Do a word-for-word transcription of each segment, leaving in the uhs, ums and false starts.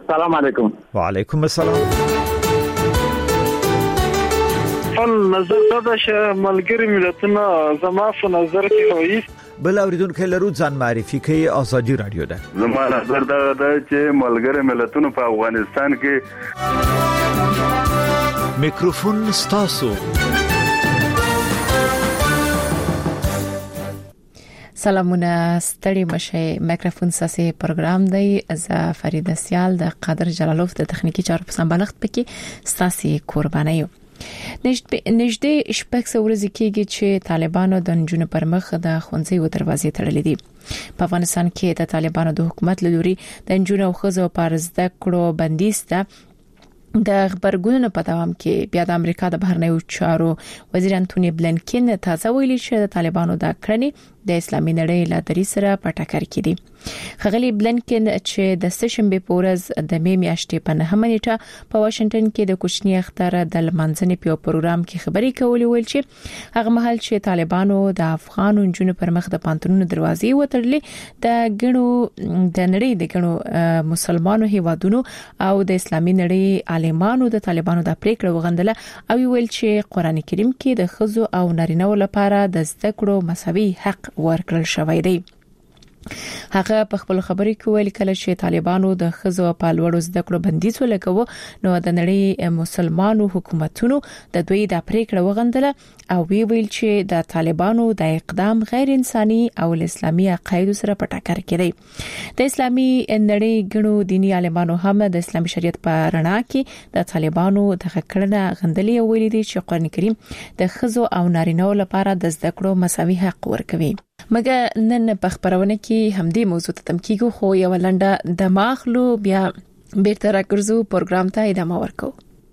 السلام علیکم. وعلیکم السلام. فل نظر دا چې ملګری ملتونه زما په نظر کې وایي بل اوریدونکو لرو ځان معرفي کوي ازادي رادیو ده. زما نظر دا ده چې ملګری ملتونه په افغانستان کې میکروفون ستاسو. سلامونه ستړي مشه. میکروفون ساسي پروګرام دی. از فرید سیال د قادر جلالوف د تخنیکی چارو په سمبالښت پکې ستاسي قرباني یو. نږدې شپږ سوه ورځې کېږي چې طالبانو د نجونو پر مخ د ښوونځیو دروازې تړلې دي. په افغانستان کې د طالبانو د حکومت لوري د نجونو او ښځو پر زده کړو بندیز ده. د خبرګونونو په دوام کې بیا د امریکا د بهرنیو چارو وزیر انټونی بلنکن تازه ویلي چې د طالبانو د کړنې د اسلامي نړۍ له درې سره په ټکر کې دي. خغلی بلنکن چې د سشنبه په ورځ د می میاشتې په نهمه نیټه په واشنگټن کې د کوچنی اختر د لمانځنې په پروګرام کې خبري کولې ویل چې هغه مهال چې طالبانو د افغان جنونو پر مخ د پانتونونو دروازې وتړلې د ګڼو د نړۍ د ګڼو مسلمانانو هیوادونو او د اسلامي نړۍ عالمانو د طالبانو د پریکړه وغندله او ویل چې قران کریم کې د خزو او نارینهو لپاره د زده کړو مساوي حق ورکړل شوی دی. هغه په خپل خبرې کې ویل کله چې طالبانو د خزو په لوړو زده کړو بندیز ولګاوه نو د نړۍ مسلمانانو حکومتونو د دوی د پریکړه وغندله او وی ویل چې د طالبانو د اقدام غیر انساني او اسلامي عقاید سره په ټکر کې دی. د اسلامي نړۍ ګڼو دینی عالمانو هم د اسلامي شریعت په رڼا کې د طالبانو د کړنه غندلې ویلي دي چې قران کریم د خزو او نارینهو لپاره د زده کړو مساوي حق ورکوي. مګر نن په خبرونه کې همدې موضوع ته تم کیږو خو یو لنډه دماغلو بیا بیرته راګرځو پروګرام ته ادامه ورکو.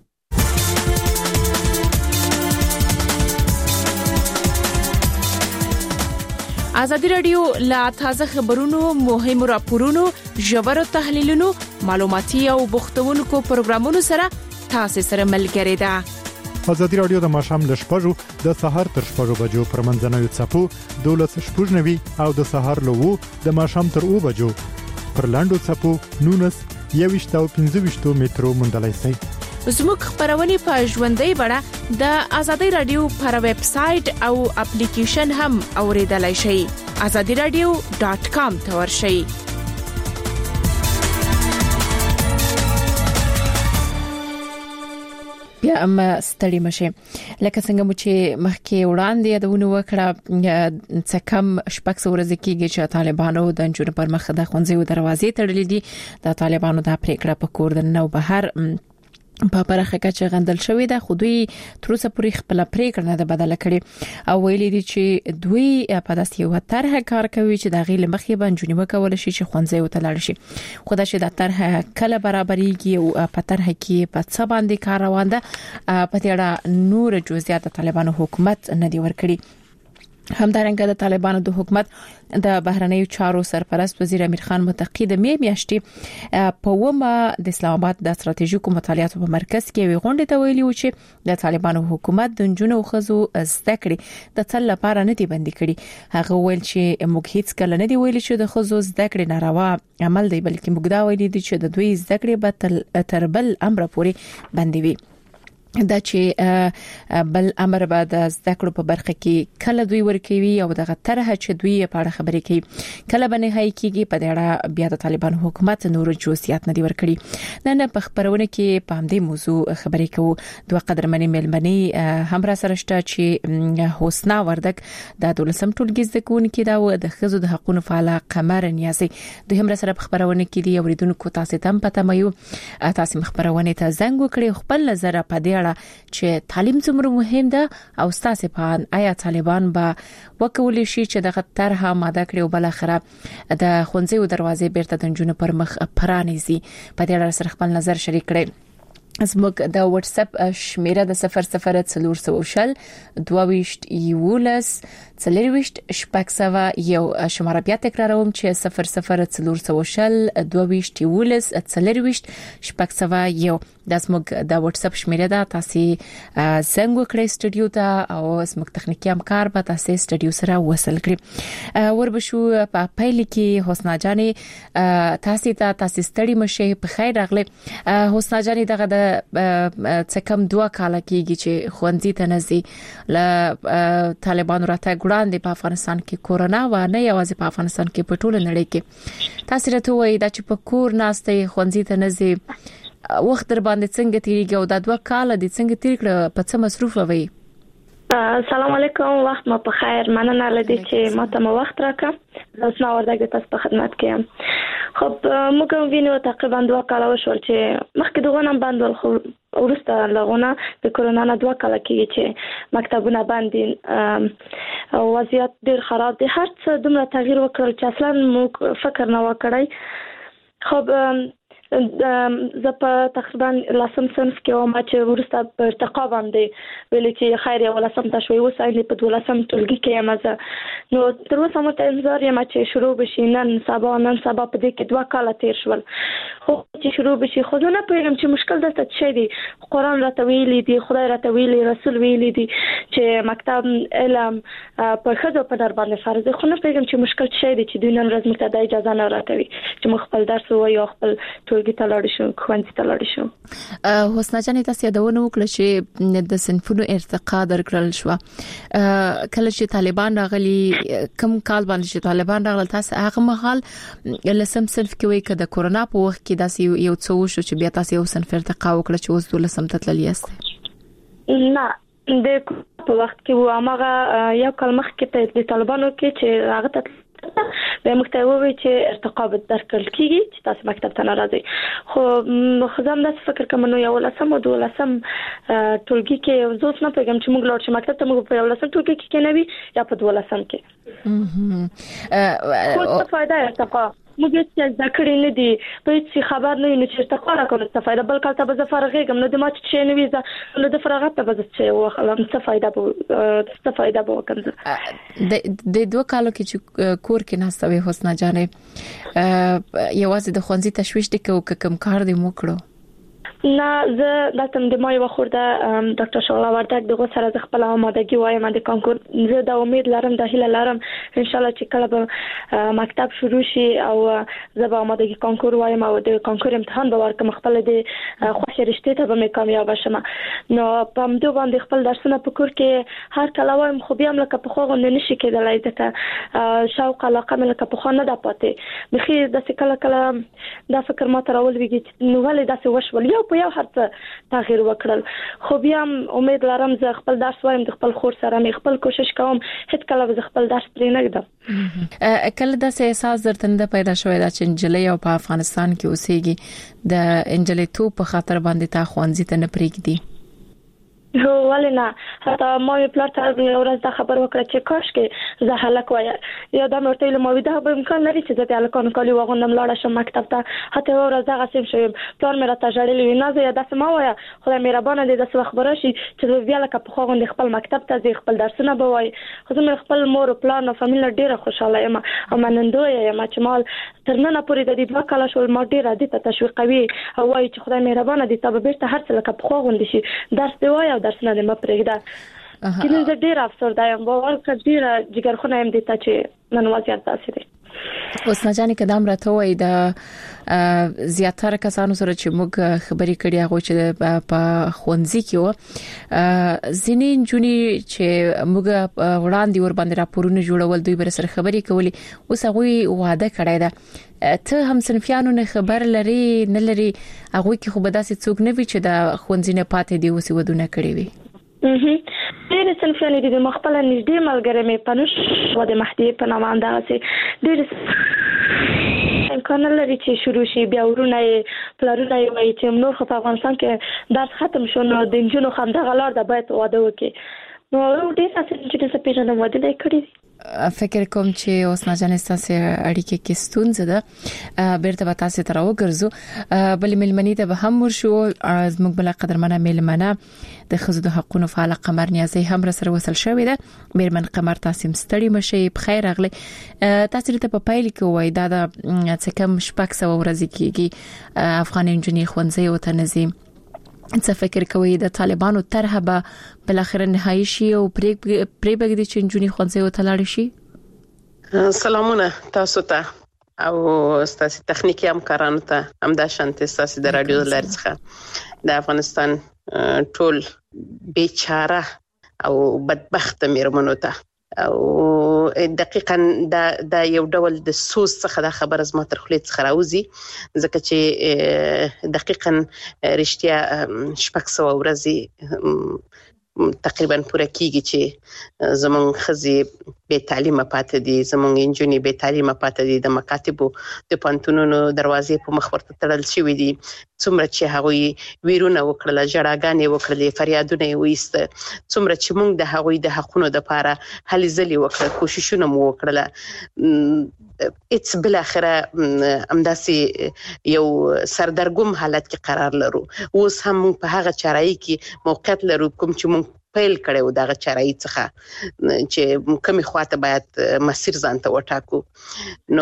ازادي رادیو لا تازه خبرونو مهمو راپورونو ژورو تحلیلونو معلوماتي او بوختونکو پروګرامونو سره تاسو سره ملګری ده. ازادي رادیو د ماښام ل شپږو د سهار تر شپږو بجو پر منځنوي څپو دولس شپږنوي او د سهار له وو د ماښام تر اوو بجو پر لاندو څپو نونس یويشت او پنځه ویشت مترو مندلای شي. زموږ خبرونه په ژوندۍ بڼه د ازادي رادیو پر ویب سټ او اپلیکیشن هم اوریدلای شئ. azadi radio dot com ته ورشئ. بیا هم ستړي مشه. لکه څنګه مو چې مخکې وړاندې یادونه وکړه څه کم شپږ سوه ورځې کېږي چې طالبانو د نجونو پر مخ د ښوونځیو دروازې تړلې دي. د طالبانو د پریکړه په کور د نو بهر په پرخه کې غندل شوې ده خو دوی تر اوسه پورې خپل پریکړه نه ده بدله کړې او ویلي دي چې دوی په داسې یو طرح کار کوي چې د غیله مخې باندې جنوب کول شي چې خوندزي وتلل شي. خو دا چې د طرح کله برابرېږي او په طرح کې په څه باندې کار روان ده په دې اړه نور جزئیات طالبانو حکومت نه دی ورکړي. همدارنګه د طالبانو د حکومت د بهرنیو چارو سرپرست وزیر امیر خان متقی د می میاشتې په ومه د اسلام آباد د ستراتیژیکو مطالعاتو په مرکز کې وی غونډه ته ویلي و چې د طالبانو حکومت د جنونو خزو زده کړې د څل لپاره نه دی بندي کړي. هغه ویل چې موږ هیڅ کله نه دی ویلي چې د خزو زده کړې ناروا عمل دی بلکې موږ دا ویلي دي چې د دوی زده کړې به تر بل امر پورې بندي وي. دا چې بل امر به د زده کړو په برخه کې کله دوی ورکوي او دغه طرح چې دوی په اړه خبرې کوي کله به نه هي کېږي په دې اړه بیا د طالبان حکومت نور جزئیات نه دی ورکړي. نن په خبرونه کې په همدې موضوع خبرې کوو. دوه قدرمنې ملمنې هم را سره شته چې حسنا وردک د دولسم ټولګي زده کوونکې دا و د خزو د حقوقو فعال قمر نیازي دوی هم را سره په خبرونه کې دي. اوریدونکو تاسو ته هم پته مې تاسو خبرونه ته زنګ وکړئ خپل نظر په دې چې تعلیم څومره مهم ده او تاسو په آیا طالبان به وکول شي چې دغه طرح ماده کړي او بل اخره د خونځي دروازې بیرته د جنونو پر مخ پرانیزي. په دې اړه سره خپل نظر شریک کړئ. زموږ د واتس اپ شمیره د صفر صفر څلور سوه شل دوه ویشت یولس څلور ویشت شپږ سوه یو شماره بیا تکراروم چې صفر صفر څلور سوه شل دوه ویشت یولس څلور ویشت شپږ سوه یو. د اسمګ د واتس اپ شمیره ده تاسو زنګ وکړئ سټوډیو ته او اسمګ تخنیکی همکار به تاسو سټوډیو سره وصل کړي وربشو په پایل کې حسنا جاني تاسو ته تاسو ستړي مشه په خیر راغله. حسنا جاني دغه د څه کم دوه کال کېږي چې خوندې ته نزي ل طالبانو راته ګړاندې په افغانستان کې کورونا و نه یوازې په افغانستان کې په ټول نړۍ کې تاسو راته وایي دا چې په کور ناشته خوندې ته نزي وخت در باندې څنګه تیریږي او دا دوه کال د څنګه تیر کړ په څه مصروف وي؟ السلام علیکم، وخت مو په خیر. مننه لدی چې ماته مو وخت راکړ. زه نو ورته تاسو په خدمت کې یم. خو موږ وینو تقریبا دوه کال وشول چې مخکې دغه نن باندې خو ورسته لغونه د کورونا نه دوه کال کېږي چې مکتبونه باندې او وضعیت ډیر خراب دي. هر څه دومره تغییر وکړل چې اصلا موږ فکر نه وکړای. خو زه په تقریبا لسم صنف کې وم چې ورسته په ارتقا باندې ویل چې خیر یو لسم ته شوي وسایل په دولسم ټولګي کې یم زه. نو تر اوسه مو ته انتظار یم چې شروع بشي. نن سبا نن سبا په دې کې دوه کال تیر شول خو چې شروع بشي. خو زه نه پوهیږم چې مشکل دلته څه دی. قرآن راته ویلي دی، خدای راته ویلي، رسول ویلي دی چې مکتب علم په ښځو په در باندې فرض دی. خو نه پوهیږم چې مشکل څه دی چې دوی نن ورځ موږ ته د اجازه نه راکوي چې موږ خپل درس ووایو، خپل ټولګي ته لاړ شو، خوندې ته لاړ شو. حسنا جاني تاسو یادونه وکړه چې د صنفونو ارتقا درکړل شو. کله چې طالبان راغلي کم کال باندې چې طالبان راغلل تاسو هغه مهال لسم صنف کې وای کده کورونا په وخت کې داسې یو څه وشو چې بیا تاسو یو صنف ارتقا وکړه چې اوس دولسم ته تللی یاست؟ نه، د په وخت کې و هغه یو کال مخکې د طالبانو کې چې هغه ته به مکتوبي چې ارتقا به درکړل کیږي چې تاسو مکتب ته ناراضي. خو خزم د فکر کوم نو یو لسم او دولسم ټولګي کې زوس نه پیغام چې موږ لاړ شو مکتب ته، موږ په یو لسم ټولګي کې کې نه وي یا په دولسم کې. خو څه فائدہ ارتقا موږ چې ذکر نه دي په هیڅ خبر نه یو چې ارتقا راکول څه فائدہ بل کال ته به فرغېږم نو د ما چې نه وي نو د فراغت ته به څه وخلم څه فائدہ به څه فائدہ به وکړم. د دوه کالو کې چې کور کې ناستوي حسنا جاني یوازې د خوندې تشويش دي کوم کار دی موکړو؟ نه، زه دلته د ما یو خورده ډاکټر شغله وردک دغه سره خپل آمادګي وایم د کانکور. زه د امید لرم د هیله لرم ان شاء الله چې کله به مکتب شروع شي او زه به آمادګي کانکور وایم او د کانکور امتحان به ورکم، خپل د خوښ رشته ته به مې کامیاب شم. نو په همدې باندې خپل درسونه په کور کې هر کله وایم، خو بیا هم لکه په خو غو نه شي کېدلای ځکه شوق علاقه مې لکه په خو نه ده پاتې. بخي د کله کله دا فکر ما تر اول ویږي نو ولې داسې وشول یو په یو هرڅه تغییر وکړل. خو بیا امید لرم زه خپل درس وایم د خپل خور سره مې خپل کوشش کوم هیڅ کله زه خپل درس پرې نه ږدم. کله د احساس درته نه پیدا شوی دا چې انجلۍ او په افغانستان کې اوسېږي د انجلۍ تو په خاطر باندې تا خوانځي ته نه پرېږدي؟ هو ولنا حتی ما یې پلار ته ورځ دا خبر وکړه چې کاش کې زه هلک وای یا دا مرته له مو دا به امکان لري چې زه د الکانو کالي وغوندم لاړ شم مکتب ته. حتی ورځ هغه سیم شوم پلار مې راته جړلې نه زه دا سم وای خدای مهربانه دې د څه خبره شي چې بیا لکه په خوغوند خپل مکتب ته زه خپل درسونه به وای. خو زه خپل مور او پلان او فامیل ډیره خوشاله یم او منندوی یم چې مال تر نن پورې د دې دوه کال شول ما ډیره دې تشویقوي او وای چې خدای مهربانه دې تاسو بیرته هر څه لکه په خوغوند شي درس دی وای درسونه دې مپرېږده. کله زه ډیر افسوس دایم باور کړ ډیر جګرخونه هم دي چې نن وضعیت تاسو دي. حسنا جاني قدم راته وای د زیاتره کسانو سره چې موږ خبرې کړې هغه چې په خونځي کې و ځینې جونی چې موږ وړاندې ور باندې راپورونه جوړول دوی بر سره خبرې کولې اوس هغه وعده کړی ده ته هم صنفیانو نه خبر لري نه لري هغه کې خو به داسې څوک نه وي چې د خونځي نه پاتې دی اوس ودونه کړی وي. ډېر صنفیان دي د مخبل نږدې ملګری مې پنوش و د مهدی په نامه اندازې ډېر امکان لري چې شروع شي بیا ورونه پلارونه یې وایي چې نور خو په افغانستان کې درس ختم شو نو د انجونو خندغه لار د باید واده وکړي. نو ډېر څه چې څه پیژنم واده نه کړی. فکر کوم چې اوس نه جنې تاسو اړیکې کې ستونزه ده بیرته به تاسو ته راوګرځو. بل ملمنې ته به هم ورشو زموږ بل قدرمنه ملمنه د خزو د حقوقو فعال قمر نیازي هم سره وصل شوې ده. میرمن قمر تاسو مستړي مشي بخیر اغله تاسو ته په پایل کې وای دا د څه کم شپږ سو ورځې کېږي افغان انجنیر خونځي او تنظیم څه فکر کوي د طالبانو طرحه به بل اخر نهایی شي او پرې پرې بګدي چې جونی خونځي او تلاړ شي؟ سلامونه تاسو ته او ستاسو تخنیکی همکارانو ته همدا شانته ستاسو د رادیو لارې څخه د افغانستان ټول بیچاره او بدبخت میرمنو ته او دقیقاً دا دا یو ډول د سوس څخه د خبر از ما تر خپل څخه راوځي ځکه چې دقیقاً رښتیا شپږ سوه ورځې تقریبا پوره کیږي چې زمون خزي به تعلیمه پاتې دي زمون انجونی به تعلیمه پاتې دي د مکاتبو د پانتونونو دروازې په مخ ورته تړل شوې دي څومره چې هغوی ویرونه وکړل جړاګانې وکړلې فریادونه یې وایسته څومره چې موږ د هغوی د حقونو لپاره هلې ځلې وکړل کوششونه مو وکړل اټس بل اخره امداسي یو سردرګم حالت کې قرار لرو اوس هم په هغه چارای کې موقعیت لرو کوم چې موږ پیل کړو دغه چارای څخه چې کومه خواته باید مسیر ځانته وټاکو نو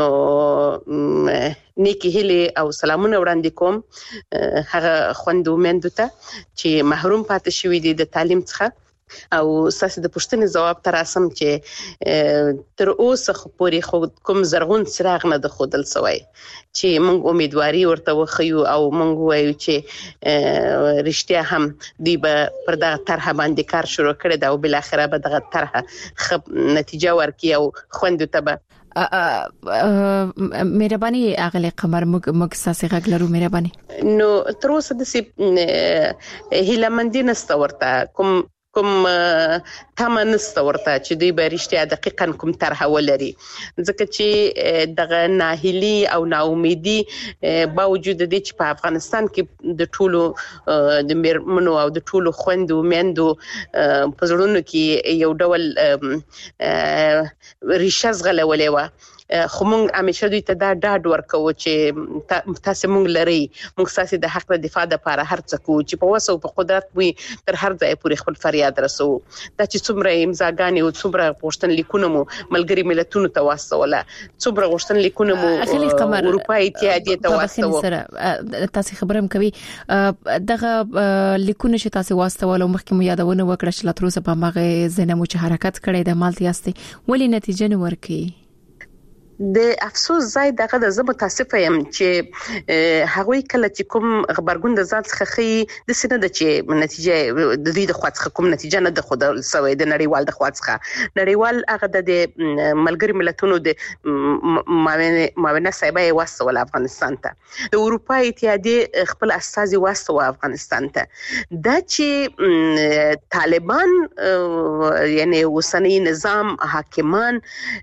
نیکی هلي او سلامونه وړاندې کوم هغه خوندو مندو ته چې محروم پاتې شوی دي د تعلیم څخه او ساسي د پښتنې جواب تر اسم چې تر اوسه خپوري خو کوم زرغون څراغ نه د خودل سوی چې موږ امیدواري ورته وخیو او موږ وایو چې رښتیا هم دی به پر دغه طرحه باندې کار شروع کړي دا او بل اخره به دغه طرحه نتیجه ورکړي او خوندو ته به مهرباني اغلی قمر مګ ساسي غلرو مهرباني نو تر اوسه د سي هیله مندینه ستورته کوم کوم تمنست ورته چې دوی به رښتیا دقیقاً کوم طرحه ولري ځکه چې دغه ناهیلي او ناامیدي باوجود د دې چې په افغانستان کې د ټولو د میرمنو او د ټولو خويندو میندو په زړونو کې یو ډول ریشه زغلولې و خو موږ همیشه دوی ته دا ډاډ ورکو چې تاسو موږ لري موږ تاسو د حق دفاع لپاره هر څه کوو چې په وسو په قدرت وي تر هر ځای پورې خپل فریاد رسو دا چې څومره امضاګانې او څومره غوښتن لیکونه مو ملګری ملتونو ته واستوله څومره غوښتن لیکونه مو اروپا اتحادیه ته واستوله تاسو خبرم کوي دغه لیکونه چې تاسو واستوله مخکې مو یادونه وکړه چې لا تر اوسه په مغه زنمو چې حرکت کړي د مالتیاستي ولی نتیجه نه ورکړي د افسوس ځای دغه د زه متاسفه يم چې هغوی کله چې کوم خبرګون د ځان څخه خي د سینه د چې نتیجه د دې د خوا څخه کوم نتیجه نه د خود سوي د نړیوال د خوا څخه نړیوال هغه د ملګری ملتونو د معاونت صاحبای واسطه افغانستان ته د اروپا اتحادیه خپل اساسي واسطه افغانستان ته دا چې طالبان یعنی وسنی نظام حاکمان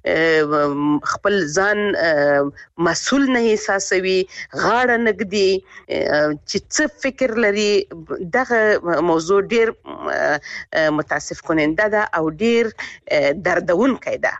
خپل ځان مسؤل نه احساسوي غاړه نګدي چې څه فکر لري دغه موضوع ډیر متاسف کننده ده او ډیر دردونکی ده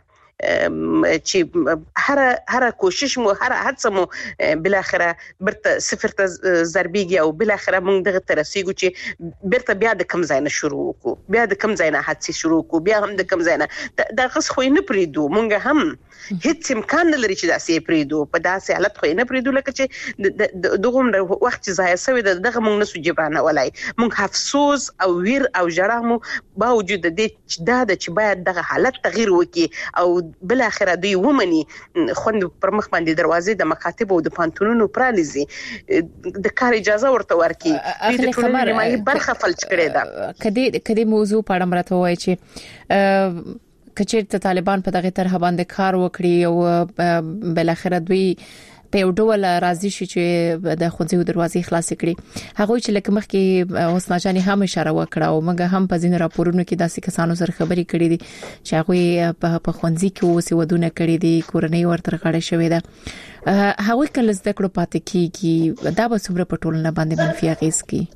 چې هر هر کوشش مو هر هڅه مو بل اخره برته صفر ته ضربېږي او بل اخره موږ دغه ترسيګو چې برته بیا د کم ځای نه شروع وکړو بیا د کم ځای نه هڅه شروع وکړو بیا هم د کم ځای نه د غس خو نه پریدو موږ هم هیڅ امکان نه لري چې داسې پریدو په داسې حالت خو نه پریدو لکه چې دغه وخت ځای سوي دغه موږ نه سو جبرانه ولای موږ افسوس او ویر او جرام باوجود د دې دا چې باید دغه حالت تغییر وکړي او بل اخره دوی ومني خوند پر مخ باندې دروازې د مکاتب او د پانتونونو پراليزي د کار اجازه ورته ورکي د ټولنې نیمایي برخه فلج کړي دا کدي کدي موضوع په اړه مرته وای چې کچېرته طالبان په دغه طرح باندې کار وکړي او بل اخره دوی په یو ډول راضي شي چې د خونځو دروازې خلاص کړي هغه چې لکه مخکې حسنا جان هم اشاره وکړه او موږ هم په ځین راپورونو کې داسې کسانو سره خبرې کړې دي چې هغه په خونځي کې اوسې ودونه کړې دي کورنۍ ورته غړې شوې ده هغه کله زده کړو پاتې کیږي دا به څومره په ټولنه باندې منفي اغیز کوي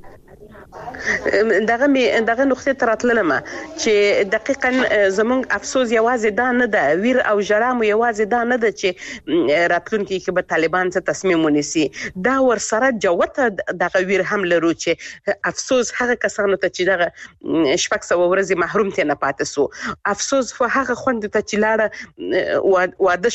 دغه می دغه نقطه تراتللمه چې دقیقاً زمونږ افسوس یوازې دا نه ده ویر او جرام یوازې دا نه ده چې راتلونکي کې به طالبان څه تصمیم ونیسي دا ور سره جوته دغه ویر هم لرو چې افسوس هغه کسانو ته چې دغه شپږ سوه ورځې محروم ته نه پاتې سو افسوس خو هغه خوند ته چې لاړه واده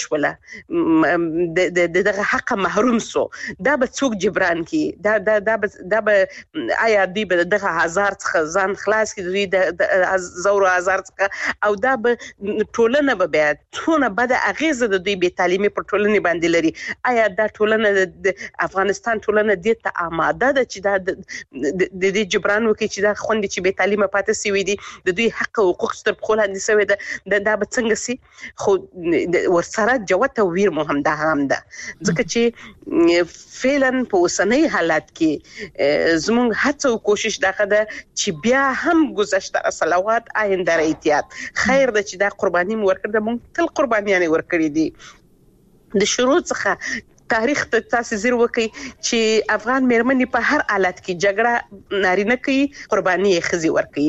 شوله د دغه حق محروم سو دا به څوک جبران کی دا دا دا به آیا دی دوی به دغه هزار څخه ځان خلاص کړي، دوی د زور هزار څخه، او دا به ټولنه به بیا څونه بد اغیزه د دوی بې تعلیمي پر ټولنه باندې لري. آیا دا ټولنه د افغانستان ټولنه دې ته آماده ده چې دا د دې جبران وکړي چې دا خوندې چې بې تعلیمه پاتې سوي دي، د دوی حق او حقوق تر پښو لاندې سوي ده، دا به څنګه سي؟ خو ورسره جوته ویر مهم ده هم ده، ځکه چې فعلا په اوسنۍ حالت کې زموږ هڅه او کوشش دغه ده چې بیا هم گذشته صلوات آینده احتیاط خیر ده چې دا قرباني مو ورکړه، موږ تل قربانیان ورکړي دي. د شروع څخه تاریخ ته تاسو زیر وکي چې افغان مېرمنې په هر حالت کې جګړه نارینه کوي، قرباني یې ښځې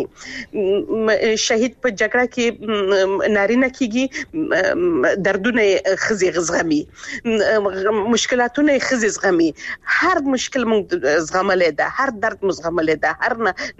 ورکوي. شهید په جګړه کې نارینه کېږي، دردونه یې ښځې زغمي، مشکلاتونه یې ښځې زغمي. هر مشکل موږ زغملی ده، هر درد موږ زغملی ده، هر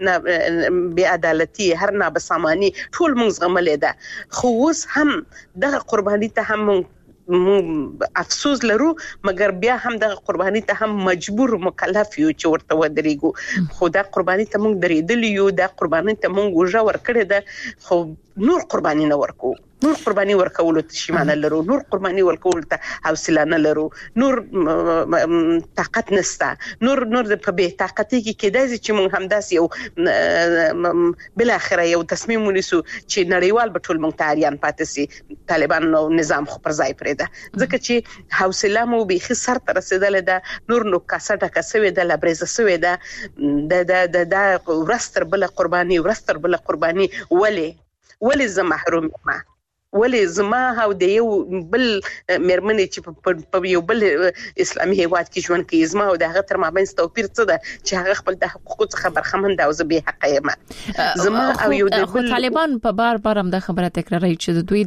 بې عدالتي، هر نابساماني ټول موږ زغملی ده. خو اوس هم دغه قرباني ته هم موږ افسوس لرو، مګر بیا هم د قرباني ته هم مجبور مکلف یو چې ورته ودرېږو. خو دا قرباني ته موږ درېدلی یو، دا قرباني ته موږ وژه ورکړې ده، خو نور قرباني نه ورکو، نور قرباني ورکولو ته شیمانه لرو، نور قرباني ورکولو ته حوصله نه لرو، نور طاقت نسته، نور نور په بې طاقتۍ کې کېدای چې موږ همداسې یو بالاخره یو تصمیم ونیسو چې نړیوال به ټول موږ ته عریان پاتې سي، طالبان نو نظام خو پر ځای پرېږده، ځکه چې حوصله مو بیخي سر ته رسېدلې ده، نور نو کاسه ډکه سوې ده، لبریزه سوې ده، د د ورځ تر بله قرباني، ورځ تر بله قرباني. ولې ولې زه محروم یم؟ ولې زما او د یو بل مېرمنې چې په یو بل اسلامي هیواد کې ژوند کوي، زما او د هغه تر مابین توپیر څه ده چې هغه خپل د حقوقو څخه برخمن ده او زه بې حقه یم؟ زما او یو د بل طالبان په بار بار هم د خبره تکراروي چې د دوی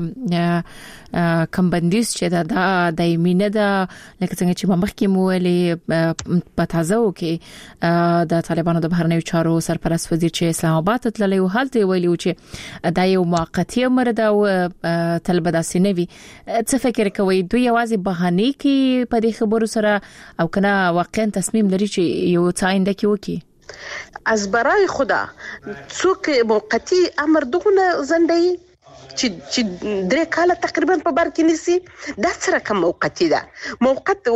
دغه کم بندیز چې دا دایمي نه ده، لکه څنګه چې مخکې مو ویلي په تازه کې د طالبانو د بهرنیو چارو سرپرست وزیر چې اسلام آباد ته تللی و، هلته ویلي و چې دا یو موقتی امر ده او تل به داسې نه وي. څه فکر کوئ دوی یوازې بهانې کې په دې خبرو سره او کنه واقعا تصمیم لري چې یو څه آینده کې وکړي؟ از برای خدا څوک موقتی امر دغه زندای چې چې درې کاله تقریبا په بار کې نسی، دا سره کوم موقتی ده؟ موقت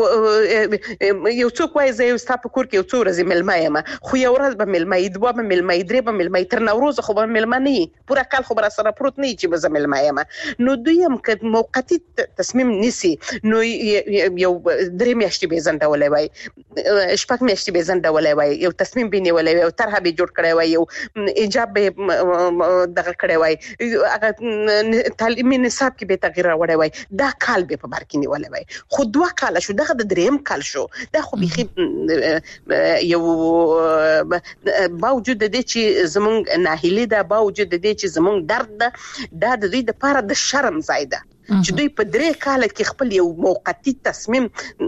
یو څوک وایي زه یو ستا په کور کې یو څو ورځې مېلمه یم، خو یو ورځ به مېلمه یې، دوه به مېلمه یې، درې به مېلمه یې، تر نوروزه خو به مېلمه نه یي، پوره کال خو به راسره پروت نه یي چې به زه مېلمه یم. نو دوی هم که موقتي تصمیم نیسي نو یو درې میاشتې به ځنډولی وای، شپږ میاشتې به ځنډولی وای، یو تصمیم به نیولی وای، یو طرحه به جوړ کړی وای، یو ایجاب به دغه کړی وای، هغه تعلیمي نصاب کې به تغییر راوړی وای، دا کال به په بار کې نیولې وای. خو دوه کال شو، دغه د دریم کال شو، دا خو بيخي یو باوجود د دې چې زمونږ ناهیلي ده، باوجود د دې چې زمونږ درد ده، دا د دوی د لپاره د شرم ځای ده چې دوی په درې کال کې خپل یو موقتی تصمیم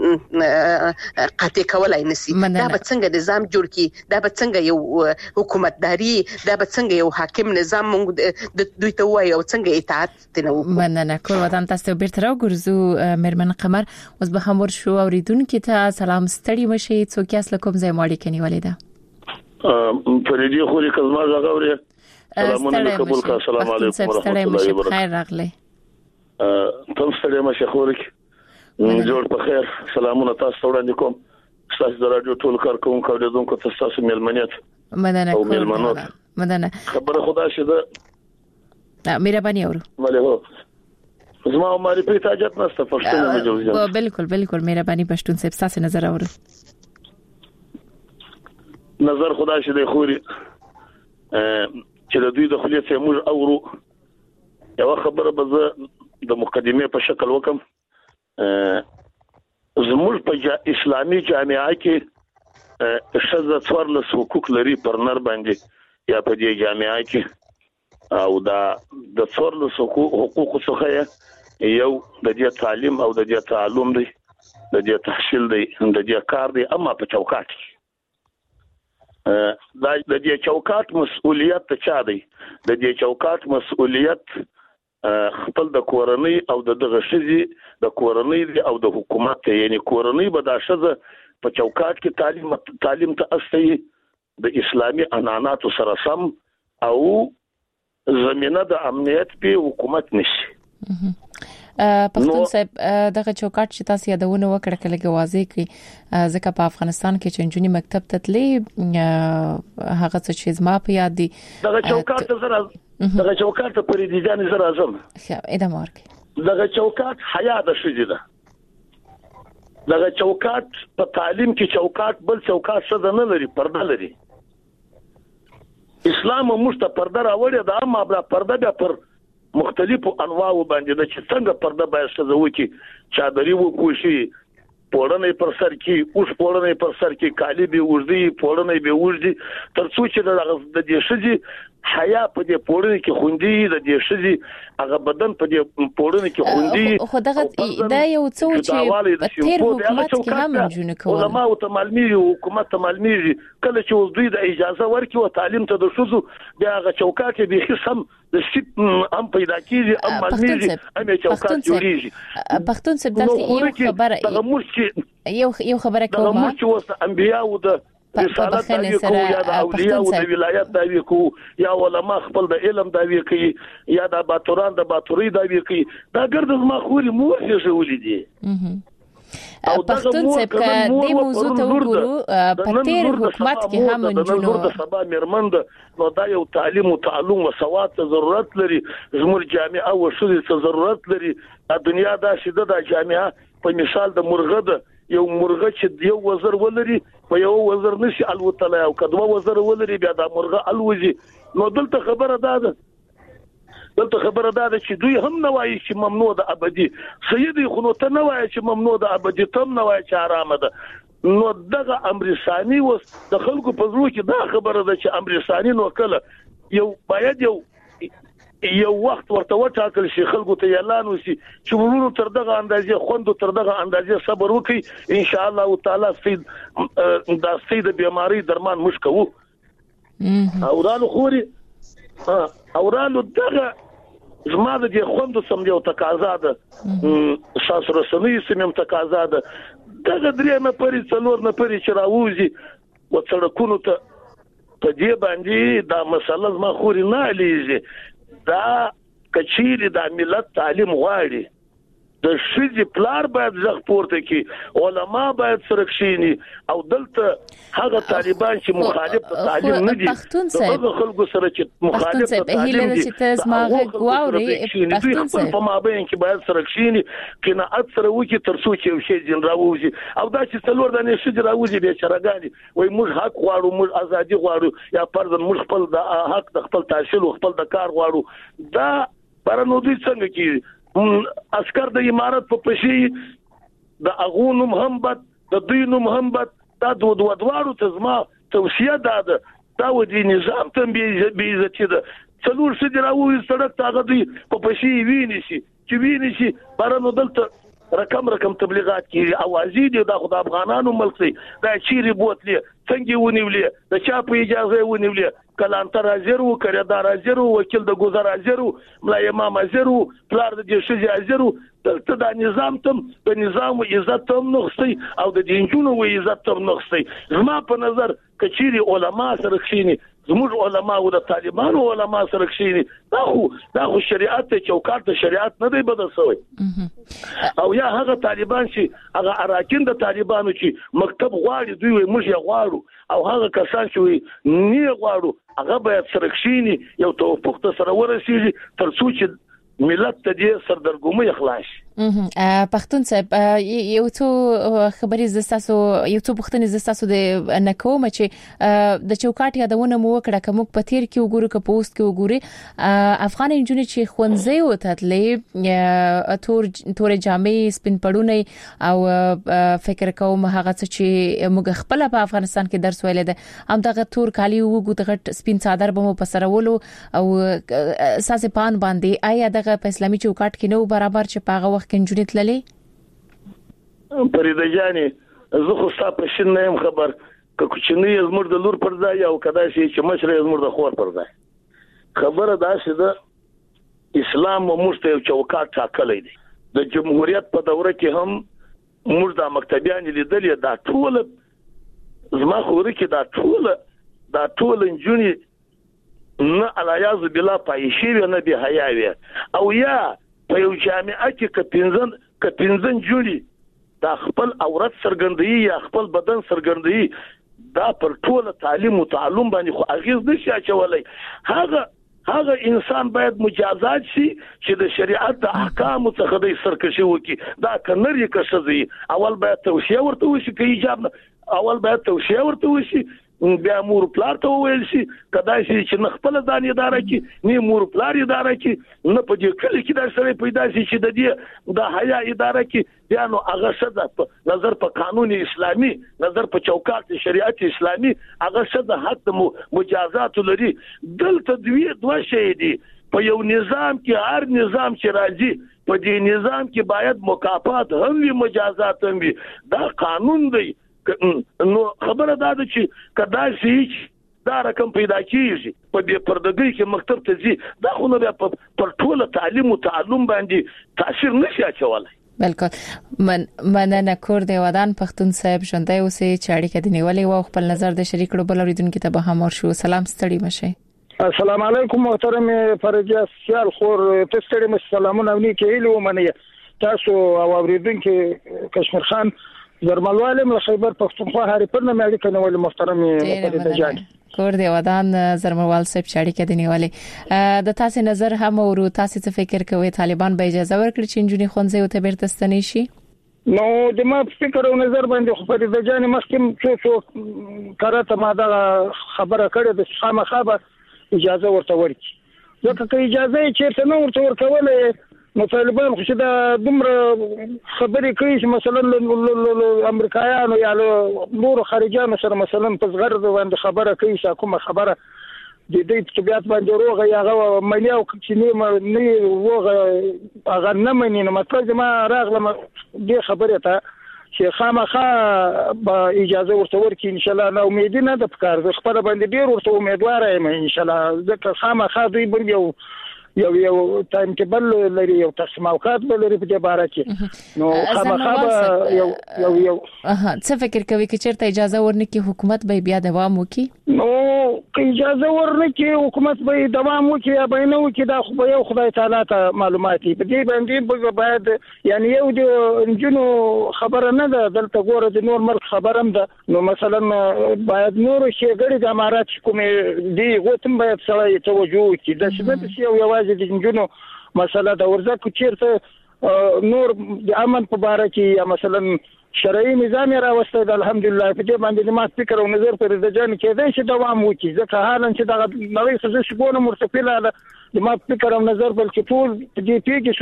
قاطع کولای نسی. دا به څنګه نظام جوړ کی، دا به څنګه یو حکومتداري، دا به څنګه یو حاکم نظام موږ د دوی ته وایي او څنګه اطاعت تنو. مننه کول ودان تاسو بیرته راګرځو. مېرمن قمر اوس به هم ورشو اوریدونکو ته سلام ستړي مشي، څوک یاس لکم زې ماړي کني ولیدا فريدي خوري کزما زغوري سلامونه قبول کا. السلام علیکم ورحمت الله وبرکاته. خیر راغلی. تم ستړي مشه خورک جوړ په خیر. سلامونه تاسو وړاندې کوم، تاسو د رادیو ټول کارکونکو اوریدونکو ته تاسو ملمنیت مننه کوم. مننه خبره خدا شه ده مهرباني اورو ولې هو زما ماري په تاجت نسته پښتون نه جوړ. بالکل بالکل مهرباني پښتون صاحب تاسو نظر اورو. نظر خدا شه ده خوري چې د دوی د خلیت موږ اورو. یو خبره به د مقدمه په شکل وکم. زموږ په اسلامي جامعه کې شذ څوارلس حقوق لري پر نر باندې یا په دې جامعه کې، او دا د څوارلس حقوق څخه یو د دې تعلیم او د دې تعلم دی، د دې تحصیل دی، د دې کار دی. اما په چوکاټ دا د دې چوکاټ مسؤلیت ته چا دی؟ د دې چوکاټ مسؤلیت خپل د کورنۍ او د دغه شذي د کورنۍ او د حکومت، یعنی کورنۍ به د شذ په چوکاټ کې تعلیم تعلیم ته اسي د اسلامي عنعناتو سره سم او زمينه د امنیت په حکومت نشي. پښتون صاحب دغه چوکاټ چې تاسو یادونه وکړه کله کې واضح کړي ځکه په افغانستان کې چې جنونی مکتب ته تلې هغه څه چې زما په یاد دي دغه چوکاټ ته زره دغه چوکاټ ته پرې دي ځان زره اعظم ادم ورکړي دغه چوکاټ حیا د شوجي ده. دغه چوکاټ په تعلیم کې چوکاټ بل چوکاټ څه نه لري پرده لري. اسلام موږ ته پرده راوړی دا اما بل پرده بیا پر مختلفو انواعو باندې د چې څنګه پرده باید څه وکړي چادرې وو پوشي پوړنې پر سر کې اوس پوړنې پر سر کې کالی به وردی پوړنې به وردی تر څو چې د دې شجي حیا په دې پوړنې کې خوندي د دې شجي هغه بدن په دې پوړنې کې خوندي خو دغه دا یو څو چې تیر حکومت کې هم جون کول علماء او معلومي حکومت ته معلومي کله چې دوی د اجازه ورکړي او تعلیم ته د شوزو بیا هغه چوکاټ به سم د سیپ هم پیدا کیږي ام معلومي هم چوکاټ جوړیږي. پښتون صاحب داسې یو خبره یو یو خبره کومه د موږ چې وسه انبیا او د رسالت داوی کو یا د اولیاء او د ولایت داوی کو یا علما خپل د علم داوی کوي یا د باتوران د باتوري داوی کوي دا ګرد ما خوري مو ولې دي. او پښتون صاحب کا د موضوع ته وګورو په تیر حکومت کې هم منجونو د سبا مرمند نو دا یو تعلیم او تعلم او سواد ته ضرورت لري زموږ جامعه او شوري ته ضرورت لري. د دنیا دا شیده د جامعه په مثال د مرغه د یو مرغه چې یو وزر ولري په یو وزر نشي الوتلای او کدوه وزر ولري بیا د مرغه الوزي. نو دلته خبره ده دلته خبره ده چې دوی هم نه وایي چې ممنوع ده ابدي سیدي خو نو ته نه وایي چې ممنوع ده ابدي تم نه وایي چې حرام ده. نو دغه امر ثاني وس د خلکو په زړه کې دا خبره ده چې امر ثاني نو کله یو باید یو یو وخت ورته وټاکل شي خلکو ته اعلان وشي چې ورونو تر دغه اندازې خوندو تر دغه اندازې صبر وکړي ان شاء الله تعالی سید دا سید بیماری درمان مشکو اورانو خوري اورانو دغه زما د خوندو سم یو تقاضا ده شاسو رسنی سم یو تقاضا ده دغه درې نه پرې څلور نه پرې چې راوځي و څړکونو ته په دې باندې دا مسله زما خوري نه لیږي. دا کچيري د ملت تعلیم غواړي د شذ پلار باید زغ پورته کی علما باید سرکشيني او دلته هغه طالبان چې مخالف تعلیم نه دي دغه خلکو سره چې مخالف تعلیم دي هغه غواړي پښتون صاحب په مابین کې باید سرکشيني کنا اثر وکي تر څو چې شي جن راوځي او دا چې څلور دانه شي راوځي به چرګاني وای موږ حق غواړو موږ ازادي غواړو یا پردن موږ خپل د حق د خپل تحصیل او خپل د کار غواړو. دا پرنو دي څنګه کی عسكر د امارت په پښې د اغونم هم بد د دوینم هم بد دا دوه دوه دوارو ته زما توصیه ده دا و دي نظام ته به عزت ده څلور سدي راوي سړک تاغه دی په پښې ویني شي چې ویني شي پرنو دلته رقم رقم تبلیغات کیږي اوازې دي د خدای افغانانو ملک سي دا چیرې بوتلې څنګه ونیولې د چا په اجازه ونیولې کلانتر ازرو کړهدار ازرو وکیل د گذر ازرو ملا امام ازرو پلار د شجي ازرو دلته د نظام تم د نظام عزت تم نغسي او د دینجونو عزت تم نغسي. زما په نظر کچيري علما سره کښینی زموږ علما او د طالبانو علما سره کښینی دا خو دا خو شریعت ته چوکاټ د شریعت نه دی بدل شوی او یا هغه طالبان چې هغه اراکین د طالبانو چې مکتب غواړي دوی موږ یې غواړو او هغه کسان چې نه غواړو هغه باید سرکشيني یو توفق ته سره ورسیږي تر څو چې ملت ته دې سردرګومي اخلاص. پښتون صاحب یو څو خبرې زستاسو یو څو پښتنې زستاسو د نکوم چې د چوکاټ یادونه مو وکړه کوم په تیر کې وګورو که پوسټ کې وګوري افغان انجونې چې خونځي وتاتلې تور تور جامې سپین پړونی او فکر کوم هغه چې موږ خپل په افغانستان کې درس ویل ده هم دغه تور کالی وګو دغه سپین صادر به مو پسرولو او اساس پان باندې آیا دغه په اسلامي چوکاټ کې نو برابر چې پاغه کنجونی تللی پرېده جاني زه خو ستا په شین نه خبر که کوچنی زموږ د لور پر ځای او کدا شي چې مشر زموږ د خور پر ځای خبره دا شي د اسلام موږ ته یو چوکاټ ټاکلی دی د جمهوریت په دوره کې هم موږ د مکتبیان لیدل دا ټول زما خو ورکه دا ټول دا ټول انجونی نه الیاذ بالله پایشي نه به حیا وي او یا په یو جامعه کې کپینځن کپینځن جوړي دا خپل عورت سرګندۍ یا خپل بدن سرګندۍ دا پر ټول تعلیم او تعلم باندې خو اغیز نشي اچولای. هغه هغه انسان باید مجازات شي چې د شریعت د احکام څخه د سرکشي وکي. دا کنري کشزي اول باید توصيه ورته وشي کې ایجاب اول باید توصيه ورته وشي بیا مور پلار ته ویل شي کدای شي چې نه خپل ځان اداره کې نه مور پلار اداره کې نه په دې کلی کې دا سره پیدا شي چې د دې د حیا اداره کې بیا نو هغه شته نظر په قانون اسلامي نظر په چوکاټ شریعت اسلامي هغه شته حد مجازات لري. دلته دوی دوه شی دي په یو نظام کې هر نظام چې راځي په دې نظام کې باید مکافات هم وي مجازات هم وي. دا قانون دی. نو خبره دا ده چې کدا شي دا رقم پیدا کیږي په دې پردګۍ کې مکتب ته ځي دا خو نه پر ټول تعلیم او تعلم باندې تاثیر نشي اچولای. بالکل من مننه کور دی ودان پښتون صاحب ژوندۍ اوسې چې اړیکه دی نیولې و خپل نظر د شریک کړو بل اوریدونکو ته به هم ورشو. سلام ستړي مشه. السلام علیکم محترم فرجه سیال خور تستړي مشه سلامونه ونی کې هیلو منه تاسو او اوریدونکو کشمیر خان زرملواله له خیبر پختونخوا هاري پر نه مې اړیکه نیولې محترم فرجه جان کور دی ودان زرملوال صاحب چې اړیکه دی نیولې د تاسو نظر هم ورو تاسو څه فکر کوي طالبان به اجازه ورکړي چې انجونی خونځي او ته بیرته ستنی شي؟ نو د ما فکر او نظر باندې خو فرجه جان مخکې څو څو کارته ما دا خبره کړې د خامخابه اجازه ورته ورکړي ځکه که اجازه یې چیرته نه ورته ورکولې نو طالبان خو چې دا دومره خبرې کوي چې مثلا امریکایانو یا نور خارجيانو سره مثلا په زغر باندې خبره کوي چې کومه خبره د دې په طبيعت باندې روغه یا غو منی او چې نه نه وغه هغه نه مني نو مطلب ما راغله دې خبره ته چې خامخا به اجازه ورته ورکړي ان شاء الله. نو امید نه د پکار د خبره باندې ډیر ورته امیدوار یم ان شاء الله ځکه خامخا دوی بل یو یو یو ټایم ټیبل لري یو تقسیم اوقات لري په دې باره کې نو خامخا یو یو یو اها څه فکر کوي چې چیرته اجازه ورنکي حکومت به بیا دوام وکړي؟ نو اجازه ورنکي حکومت به دوام وکړي یا به نه وکړي دا خو یو خدای تعالی ته معلومات په دې باندې باید یعنی یو د انجونو خبره نه ده دلته ګوره د نور ملک خبره هم ده نو مثلا باید نور شي ګړي د امارات کومې دی غوتم باید سره توجه وکړي د څه د یو یو د جنونو مسله د ورزه چیرته نور د امن په باره کې یا مثلا شرعي نظام راوسته د الحمدلله په دې باندې ما فکر او نظر پر د جن کې دی چې دوام وکړي ځکه حالا چې د نړۍ څخه شګونه مرتفعه د ما فکر او نظر بلکې ټول په دې پیګه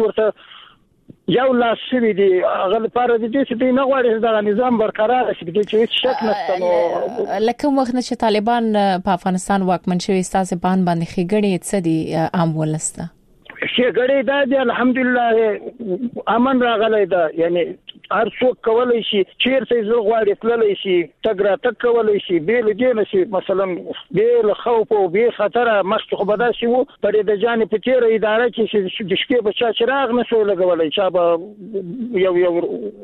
شورته یو لاس شوی دی هغه لپاره د دې چې نه غواړي دا نظام برقرار شي د چې شک نشته نو لکه وخت چې طالبان په افغانستان واکمن شوي ستاسو بان باندې خېګړې څه دي عام ولسته خېګړې دا دی الحمدلله امن راغلی دا یعنی هر څوک کولای شي چیرته زړه غواړي تللی شي تګرا تک کولای شي بیل دې نشي مثلا بیل خوف او به خطر مخ خو بدا شي وو پر د جان په تیر اداره کې د شپې بچا چراغ نشو لګولای چا به یو یو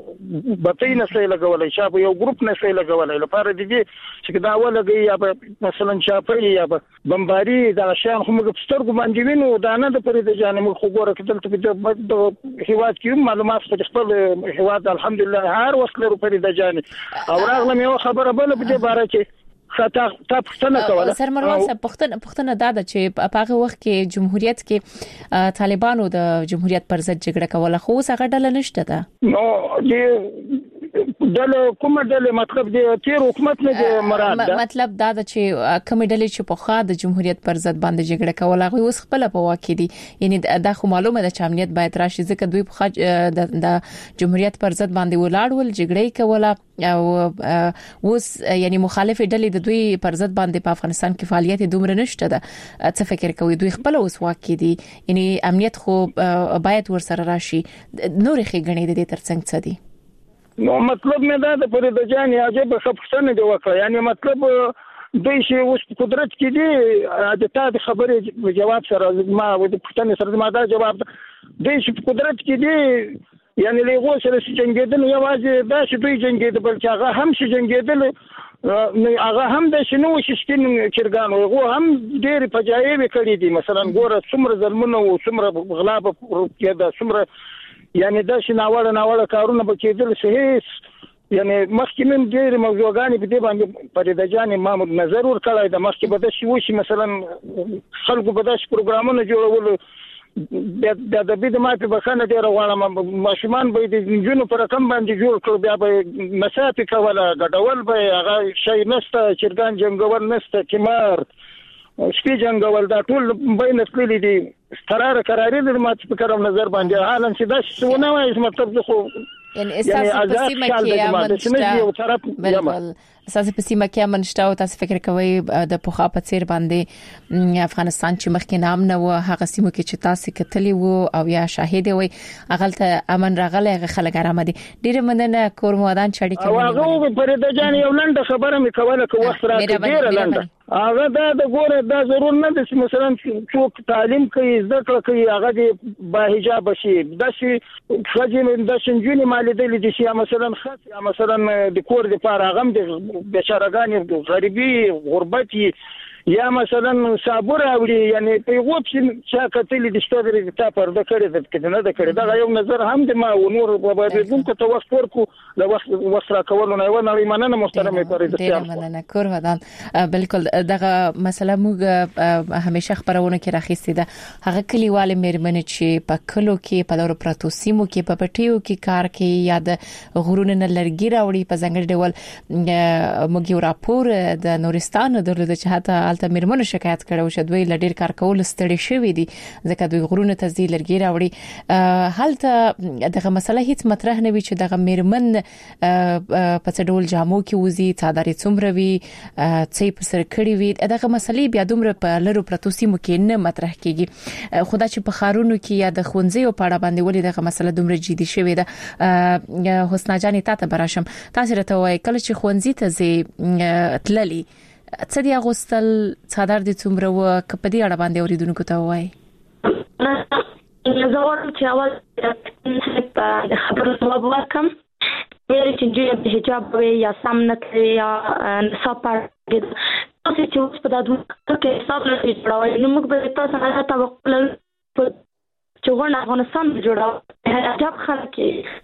بطی نشي لګولای چا به یو ګروپ نشي لګولای لپاره دې چې دا ولګي یا مثلا چاپي یا بمباري دا شان هم سترګو باندې وینو دا نه د پر د جان موږ خو ګوره کتل په هیواد کې معلومات په خپل هیواد الحمدلله هر وسله پر د جان او راغلم یو خبره بل په دې باره کې خطا تا پښتنه کوله سرمروان صاحب پښتنه پښتنه دا ده چې په هغه وخت کې جمهوریت کې طالبانو د جمهوریت پر ضد جګړه کوله خو څنګه ډله نشته ده نو دې دله کومه دله مطلب دی تیر حکومت نه دی مراد ده مطلب دا ده چې کوم ډلې چې په خا د جمهوریت پر ضد باندې جګړه کوله هغه اوس خپل په واکې دي یعنی دا خو معلومه ده چې امنیت باید راشي ځکه دوی په د جمهوریت پر ضد باندې ولاړول جګړه کوله او اوس یعنی مخالف ډلې د دوی پر ضد باندې په افغانستان کې فعالیت دومره نشته ده څه فکر کوي دوی خپل اوس واکې دي یعنی امنیت خو باید ورسره راشي نور خېګنې د دې ترڅنګ څه دي نو مطلب نه دا د پر د جان عجب خپښتنه دی وکړه یعنی مطلب دوی چې اوس قدرت کې دي د تا د خبرې جواب سره ما د پښتنې سره ما دا جواب دوی چې قدرت کې دي یعنی له غو سره جنگیدل یوازې دا چې دوی جنگیدل بلکې هغه هم چې جنگیدل نو هغه هم د شنو شسکین چرګان وغو هم ډېر فجایع وکړي دي مثلا ګوره څومره ظلمونه او څومره غلا په کېده څومره یعنی دا شناوړه ناوړه کارونه به کېدل صحیح یعنی مخکې من ډېر موضوعګانې په دې باندې فريده جان ما نظر ور کړی د مخکې به د شي وشي مثلا خلکو به داسې پروګرامونه جوړول د د بده ما په بخانه ډیر غواړم ماشومان به د جنونو پر رقم باندې جوړ کړو بیا به مسافه کوله غډول به هغه شي نسته چرګان جنگول نسته کمر سپی جنگول دا ټول بین تللی دي قرار قراري د ما په کارم نظر باندې حالا چې دا څونه وایي مطلب خو یعنی اساس په سیمه کې امن شته بالکل اساس په سیمه کې امن شته او تاسو فکر کوئ د پوخا په څیر باندې افغانستان چې مخکې نام نه و هغه سیمه کې چې تاسو کتلی وو او یا شاهد وي اغلته امن راغله خلک آرام دي ډیره مننه کور مودان چړي کې او هغه فريده جان یو لنډه خبره مې کوله که وخت راکړي ډیره لنډه هغه دا د ګوره دا ضرور نه د مثلا څوک تعلیم کوي زده کړه کوي هغه د با حجاب شي د شي خځې د شنجونی مالدل دي چې مثلا خاص یا مثلا د کور د پاره غم د بشارګان غریبي غربتي یا مثلا صابر اوړي یعنی په غوب چې کتل دي ستوري ته پرده کړی د کډنه د کړی دا یو نظر هم د ما و نور په بدون کو تو وخت ورکو د وخت وخت را کول نه و نه مننه محترمه فريده جان مننه کور ودان بالکل دغه مسله موږ همیشه خبرونه کې راخېستې ده هغه کلیواله مېرمنې چې په کلو کې په لور پروتو سیمو کې په پټیو کې کار کوي یا د غرونو نه لرګي راوړي په ځنګل ډول موږ یو راپور د نورستان درلود چې حتی ته مېرمنو شکایت کړو چې دوی لډیر کار کول ستړي شوي دي ځکه دوی غرونه ته ځي لرګي راوړي هلته دغه مسله هیڅ مطرح نه وي چې دغه مېرمن په څه ډول جامو کې وزي څادرې څومره وي څه په سر کړی وي دغه مسلې بیا دومره په لرو پرتو سیمو کې نه مطرح کیږي خدا چې په خارونو کې یا د خونځي په اړه باندې ولې دغه مسله دومره جدي شوې ده حسنا جان تاسو براشم تاسو راته وایي کله چې خونځي ته ځي تللی څه دی اغوستل څادر د څومره و کپدي اړه باندې اوریدونکو ته وایي زه غواړم چې اول د خبرو ځواب ورکړم ویل چې جوړ د حجاب یا سم نه کوي یا نصاب پاره تاسو چې اوس په دغه کې حساب نه جوړوي نو موږ به تاسو نه توقع لرو چې ورنه افغانستان جوړاو حجاب خلک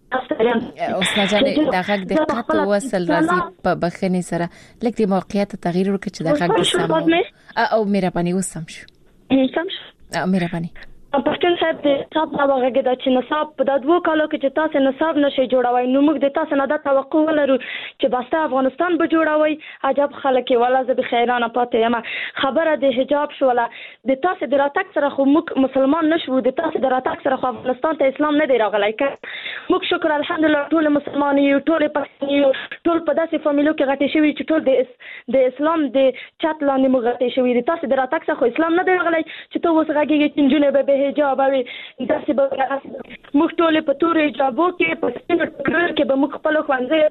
اوس نه ځنه د غږ د قطو وصل راځي په بخنی سره لکه د موقعیت تغییر وکړي چې د غږ د سم او میرا پانی وسم شو سم شو میرا پانی پښتون صاحب د حساب نه وغږی د چې نصاب په د دوه کالو کې چې تاسو نصاب نشي جوړوي نو موږ د تاسو نه د توقع ولرو چې باسته افغانستان به جوړوي عجب خلک ولا زه به خیرانه پاتې یم خبره د حجاب شو ولا د تاسو د راتګ سره خو موږ مسلمان نشو د تاسو د راتګ سره خو افغانستان ته اسلام نه دی راغلی موږ شکر الحمدلله ټول مسلمان یو ټول پښتون یو ټول په داسې فامیلو کې غټي شوی چې ټول د د اسلام د چات لاندې موږ غټي شوی د تاسو د راتګ سره خو اسلام نه دی راغلی چې ته اوس غږیږي چې جنونه به حجاب اوی داسې به موږ ټول په تور حجابو کې په سپینو ټولو کې به موږ خپل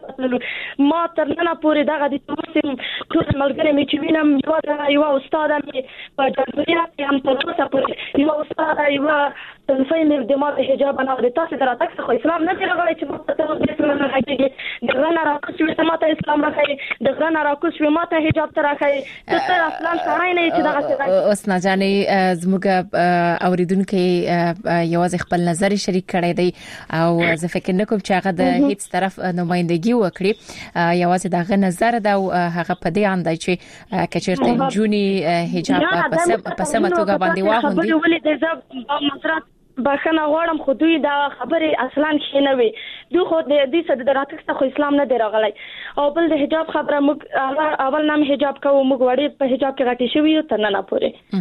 خوانځي ما تر نن پورې دغه د تاسو ټول ملګری مې چې وینم یو یو استاد مې په جمهوریت کې هم تر اوسه پورې یو استاد یو تنفي مې د ما حجاب نه د تاسو د راتګ څخه اسلام نه دی راغلی چې موږ ته د اسلام نه راځي د غنا راکوس وي ته ماته اسلام راخي د غنا راکوس وي ماته حجاب تر راخي ته تر اسلام سره نه چې دغه څه اوس نه جانې زموږ اوریدونکو یوازې خپل نظر شریک کړی دی او زه فکر نه کوم چې هغه د هیڅ طرف نمائندګي وکړي یوازې دغه نظر دا هغه په دې اند چې کچرته جونی حجاب په سمه توګه باندې واغوندي ولې د زاب مزرات بخنه غواړم خو دوی دا خبره اصلا خې نه وي دوی خو د دې صد دراتښت خو اسلام نه دی راغلی او بل د حجاب خبره موږ اول نام حجاب کوو موږ وړي په حجاب کې غټي شوی تر نه نه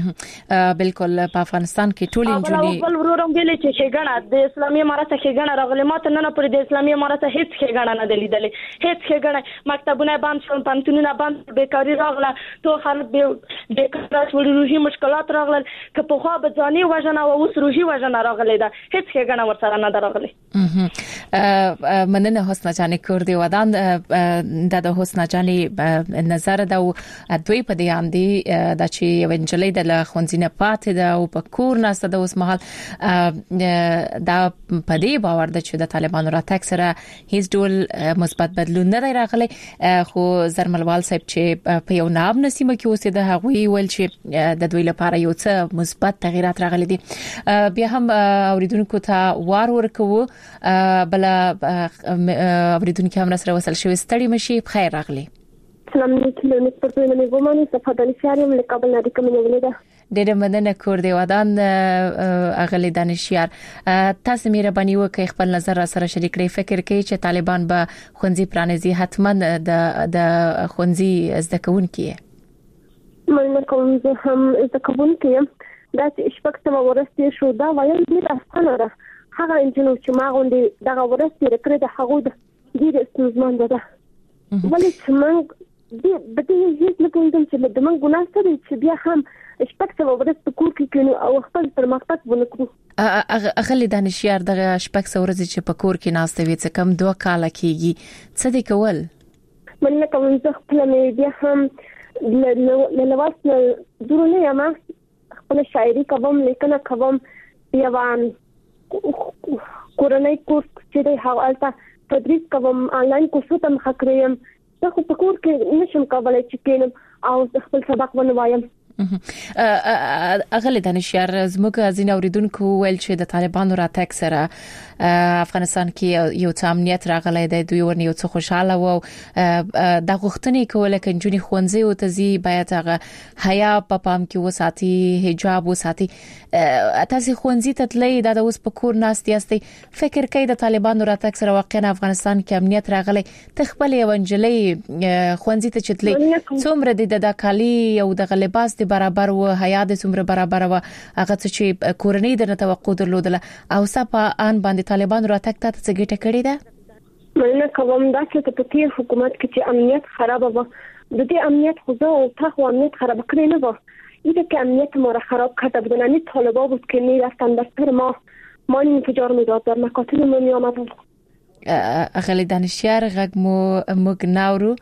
پورې بالکل په افغانستان کې ټول انجونی بل ورورم ویل چې ښېګڼه د اسلامي امارت ښېګڼه راغلی ما تر نه نه پورې د اسلامي امارت هیڅ ښېګڼه نه دی لیدلې هیڅ ښېګڼه مکتبونه بند شول پنځونه بند بیکاری راغله تو خلک به بیکار شول روحي مشکلات راغله که په خوا به ځاني وژنه او اوس روحي وژنه راغلی دا هیڅ ښېګڼه ورسره نه راغلی مننه حسنا جان کوردی ودان د حسنا جان نظر دا دوی په دې اندي د چې ونجلې د خونځینه پاتې دا او په کور ناسته د اوس مهال دا په دې باور د چې د طالبانو راتګ سره هیڅ ډول مثبت بدلون نه راغلی خو زرملوال صاحب چې په یو ناب نسیمه کې اوسې د هغوی ول چې د دوی لپاره یو څه مثبت تغیرات راغلي دي بیا هم اوریدونکو ته وار ورکوو بل اوریدونکو هم سره وصل شوی ستړي مشي بخیر راغلي سلام علیکم مستر دوی منی ګوماني صفادلی شاریم له کابل نه کوم ولیدا ډېر مننه کور دی ودان اغلی دانشیار تاسو مې ربانی وکي خپل نظر سره شریک کړئ فکر کوي چې طالبان به خونځي پرانیزي حتما د د خونځي زده کوونکي مننه کوم زه هم زده کوونکي دا چې شپږ ورځې شو دا وایي ډېر اسانه ده هغه انجنونو چې ما غونډي دغه ورځې لري د هغه ډېر ستونزمن ده ولې چې موږ د دې هیڅ نه کوم چې د موږ ګناه سره چې بیا هم شپږ ورځې په کور کې کینو او خپل پرمختګ ونکړو اغلی دانشیار دغه شپږ ورځې چې په کور کې ناشته وي څه کم دوه کال کېږي څه دی کول مننه کوم زه خپل مې بیا هم له لواسنه درونه یم خپل شاعري کوم لیکنه کوم یوان کورنۍ کورس چې د حواله تدریس کوم آنلاین کورسونه مخکریم زه خو په کور کې نشم کولای چې کینم او خپل سبق ونوایم اغلی دانشیار زموږ ځین اوریدونکو ویل چې د طالبانو راتګ سره افغانستان کې یو څه امنیت راغلی دی دوی ورنه یو څه خوشاله وو د غوښتنې کوله کنجونی خونځي او تزي باید هغه حیا په پام کې وساتي حجاب وساتي تاسو خونځي ته تللی دا د اوس په کور ناستي استي فکر کوي د طالبانو راتګ سره واقعا افغانستان کې امنیت راغلی تخپل یو انجلې خونځي ته چتلي څومره د داخلي او د لباس برابر و حیا د څومره برابر و هغه چې کورنۍ د توقع درلودله او صفه ان باندې طالبان راتګ ته څه ګټه کړې ده مننه کوم دا چې په تیر حکومت کې چې امنیت خراب و د دې امنیت خو زه او تاسو امنیت خراب کړی نه و ایده کې امنیت مو خراب کړه بدنامي طالبان بود که می رفتن دفتر ما ما انفجار میداد در مکاتب ما می آمدن اغلی دانشیار غږ مو موږ ناورو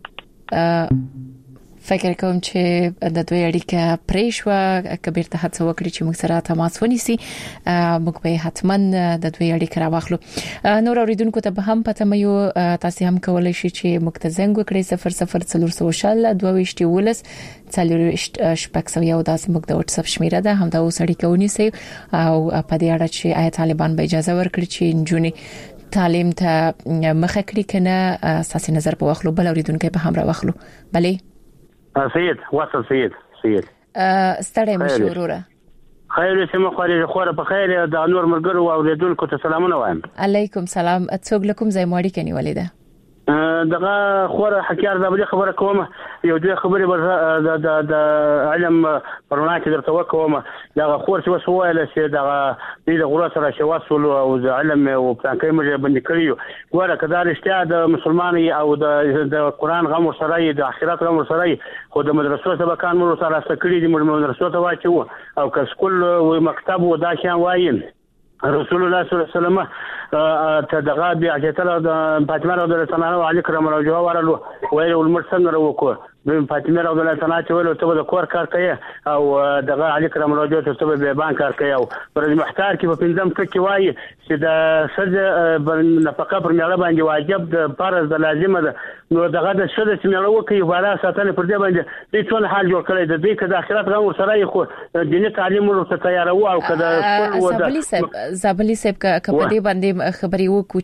فکر کوم چې د دوی اړیکه پریښوا کبیر ته هڅه وکړي چې موږ سره تماس ونیسي موږ به حتما د دوی اړیکه راوخلو نور اوریدونکو ته به هم پته مې تاسو هم کولای شئ چې موږ ته زنګ وکړئ صفر صفر څلور سوشل دوه ویشت ولس څلور شپږ سو یو داس موږ د واتس اپ شمیره ده هم دا اوس اړیکه ونیسي او په دې اړه چې آیا طالبان به اجازه ورکړي چې انجونی تعلیم ته مخه کړي کنه اساسي نظر په واخلو بل اوریدونکو به هم راوخلو بلې سید وصل سید سید ستړی مشي وروره خیر سم خوري خوره په خیر د نور مرګرو او لیدونکو ته سلامونه وایم علیکم سلام څوک لکم زای ماړی کني ولیده دغه خوره حکیار د بل خبره کوم یو دوه خبرې د د د علم پرونه کې درته وکوم دغه خور چې وسوایله چې دغه د غوړه سره شواسول او د علم او پلانکې مې باندې کړیو ګوره کدا رښتیا د مسلمان او د د قران غم سره د اخرت غم سره خو د مدرسو سبقان مو سره سکړي د مدرسو ته واچو او که سکول او مکتب و دا شان وایم رسول الله صلی الله علیه وسلم ته دغه بیا چې تل د فاطمه رضی الله عنها علی کرام الله جواب ورلو ویل المرسل وکړو د فاطمه رضی الله عنها چې ویل ته د کور کار کوي او دغه علی کرام الله جواب ته به بان کار کوي او پر محتار کې په پنځم کې وایي چې د سجه نفقه پر میړه باندې واجب د فرض د لازمه ده نو دغه د شته چې میړه وکي بالا ساتنه پر دې باندې دې ټول حال جوړ کړی د دې کده اخرت غو سره خو دیني تعلیم ورته تیارو او کده خپل ودا زابلی صاحب کپه دې باندې خبري وکړو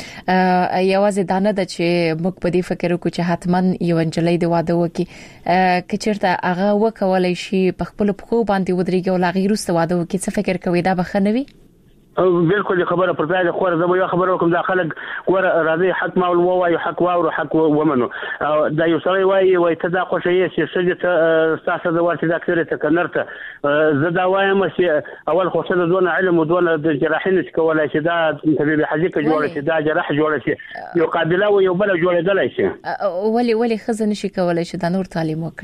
چې یوازې دانه د چې موږ په دې فکر وکړو چې حتما یو انجلۍ د واده وکي کچرته هغه وکولای شي په خپل خو باندې ودرېږي او لا غیرسته واده وکي څه فکر کوي دا بخنوي بالکل خبره پر ځای خو زه یو خبره کوم د خلک ور راځي حق ما او وایي حق واو حق ومنو دا یو سړی وایي وایي ته دا خوشې چې سجه تاسو د ورته د اکثر ته کنرته زه دا وایم چې اول خو څه دونه علم او دونه د جراحین څخه کولای شي دا طبيب حقیقت جوړ شي دا جراح جوړ شي یو قابله او یو بل جوړېدل شي ولی ولی خزنه شي کولای شي د نور تعلیم وکړي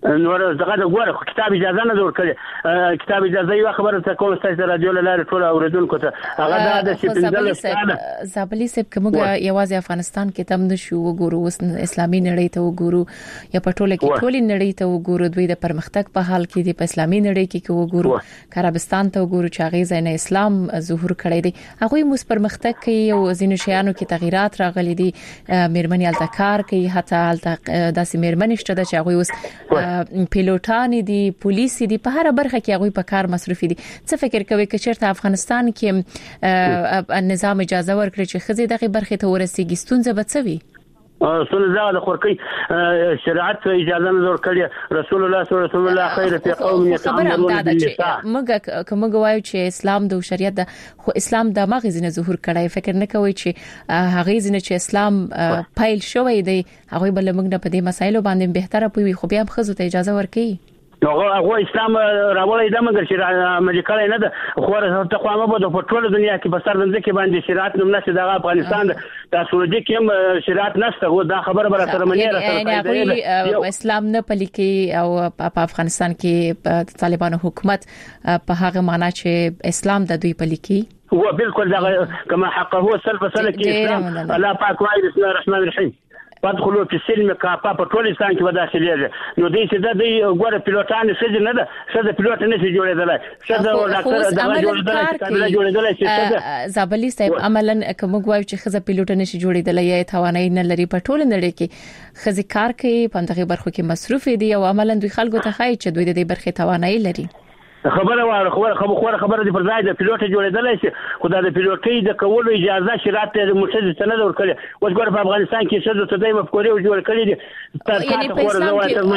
نور دغه د ګوره کتاب اجازه نه ورکړي کتاب اجازه یو خبره ته کوم ستاسو رادیو لاله ټول اوریدونکو ته هغه د سپینځل ستانه زابلی سب کومه یوازې افغانستان کې تم نشو وګورو وس اسلامي نړۍ ته وګورو یا په ټوله کې ټولې نړۍ ته وګورو دوی د پرمختګ په حال کې د اسلامي نړۍ کې وګورو عربستان ته وګورو چې هغه ځای نه اسلام ظهور کړی دی هغه مو پرمختګ کوي او ځینو شیانو کې تغیرات راغلي دي مېرمنې التکار کوي حتی داسې مېرمنې شته چې هغه اوس پیلوټان دي پولیس دي په هر برخه کې هغه په کار مصروف دي څه فکر کوي چې چیرته افغانستان کې نظام اجازه ورکړي چې خزي دغه برخه ته ورسیږي ستونزه به څه وي سن زغه د خورکی شریعت اجازه نه ورکړي رسول الله صلی الله علیه وسلم خیر فی قوم یتعاملون بالنساء مګه کوم غوايو چې اسلام د شریعت د خو اسلام د مغزنه ظهور کړي فکر نه کوي چې هغه ځنه چې اسلام پایل شوی دی هغه بل موږ نه په دې مسایلو باندې بهتره پوي خو بیا هم خزو ته اجازه ورکړي هغه هغه اسلام راولې د مګر چې امریکا نه ده خو ته خو ما په ټول دنیا کې په سر دنده کې باندې شریعت نوم نشي د افغانستان د سعودي کې هم شریعت نشته دا خبره بر سره منی راځي اسلام نه پلیکي او په افغانستان کې طالبانو حکومت په هغه معنی چې اسلام د دوی پلیکي هو بالکل دا کما حق هو سلف سلك اسلام الله پاک وايي بسم الله الرحمن الرحيم پدخلوا په سلم کاپا په ټول ستان کې ودا شلېږي نو دې چې د دې ګوره پیلوټان څه نه ده څه د پیلوټ نه شي جوړېدل څه د ډاکټر د جوړېدل جوړېدل چې زابلی صاحب عملاً کوم غواړي چې خزه پیلوټ نه شي جوړېدل یا توانایي نه لري په ټول نړۍ کې خزي کار کوي په دغه برخو کې مصروف دي او عملاً دوی خلکو ته خایي چې دوی د دې برخه توانایي لري خبره واره خبره خبره خبره د پر ځای د پیلوټ جوړېدل شي خدای د پیلوټي د کولو اجازه شریعت د مرشد سند ورکړي اوس ګور په افغانستان کې څه د تدای مفکورې جوړ کړي دي یعنی په اسلام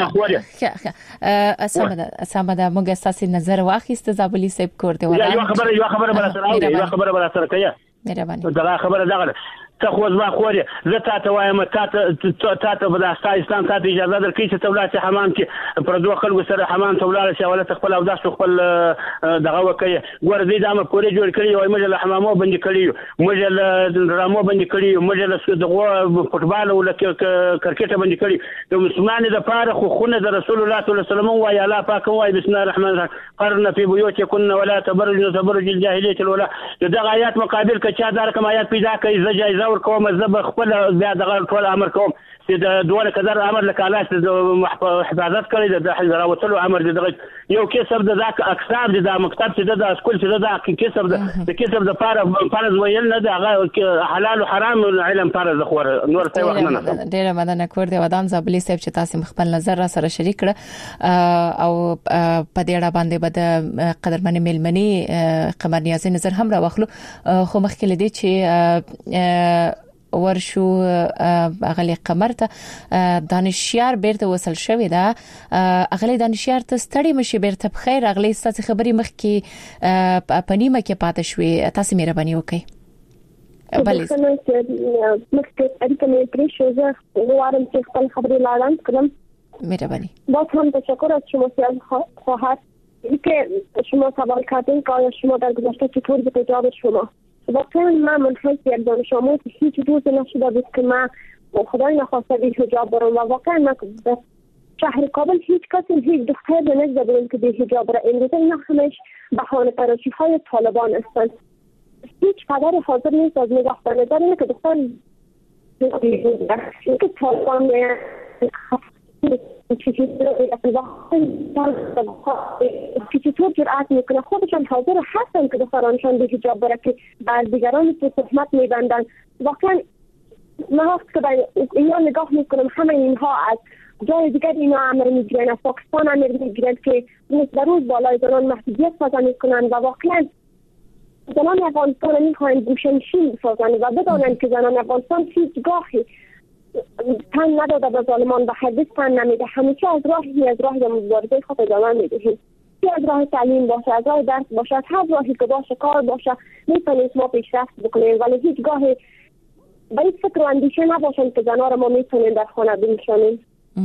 کې اسامه ده اسامه ده موږ اساسي نظر واخیست زابلی صاحب کور دی ولا یو خبره یو خبره بل سره یو خبره بل سره کوي مهرباني دا خبره دغه ته خو زما خوري زه تا ته وایم تا ته تا ته په داستا اسلام ته اجازه درکې چې تولات حمام کې پر دوه خلکو سره حمام تولاله شي ولته خپل او داس خپل دغه وکي ګور دې دامه پورې جوړ کړی او مجله حمامو بند کړی مجله درامو بند کړی مجله دغه فوتبال او کرکټ بند کړی د مسلمان د پاره خو خونه د رسول الله صلی الله علیه وسلم وای الله پاک وای بسم الله الرحمن الرحیم قرن فی بیوتکن ولا تبرجن تبرج الجاهلیه الاولى دغه آیات مقابل کچا دار کوم آیات پیدا کوي زجایز اور کوم زب خپل بیا دغه ټول امر کوم چې د دوه کدر امر لکاله د حفاظت کړی د حضرت وتلو امر دغه یو کسب د ذاک اکثر د مکتب چې د اسکول چې د کسب د کسب د پاره فرض ویل نه د حلال او حرام علم فرض خور نور څه وخت نه ډیره مننه کور دی ودان زابلی صاحب چې تاسو خپل نظر را سره شریک کړ او په دې اړه باندې به قدرمن ملمنی قمر نیازي نظر هم را واخلو خو مخکې لدی چې ورشو اغلی قمر ته دانشیار بیرته وصل شوی دا اغلی دانشیار ته ستړي مشي بیرته بخیر اغلی ستاسو خبري مخ کې پنیمه کې پاتې شوې تاسو مهرباني وکړئ بله مخکې اړیکه مې پرې شو زه غواړم چې خپل خبري لاړم کړم مهرباني باز هم تشکر از شما سیاد خواهد که شما سوال کردین که آیا شما در گذشته چطور به تجارب شما واقعا من منحص یک دانش آموز هیچ روز نشده بود که من خدای نخواسته بی حجاب برم و واقعا من در شهر کابل هیچ کسی هیچ دختر رو نزده بودم که بی حجاب برم امروزه اینا همش بهانه پرستی های طالبان هستند هیچ پدر حاضر نیست از نگاه به نظر اینه که دختر که طالبان چطور جرأت میکنه خودشان حاضر هستن که دخترانشان به حجاب بره که بر دیگران تو تهمت میبندن واقعا من وقت که اینا نگاه میکنم همه اینها از جای دیگر اینا امر میگیرن از پاکستان امر میگیرن که روز به روز بالای زنان محدودیت سازا میکنن و واقعا زنان افغانستان میخواهند گوشه‌نشین بسازن و بدانند که زنان افغانستان هیچگاهی تن نداده به ظالمان و هرگز تن نمیده همیشه از راهی از راه مبارزه خود ادامه میدهیم که از راه تعلیم باشه از راه درس باشه هر راهی که باشه کار باشه میتونیم ما پیشرفت بکنیم ولی هیچگاه به این فکر و اندیشه نباشند که زنها را ما میتونیم در خانه بنشانیم.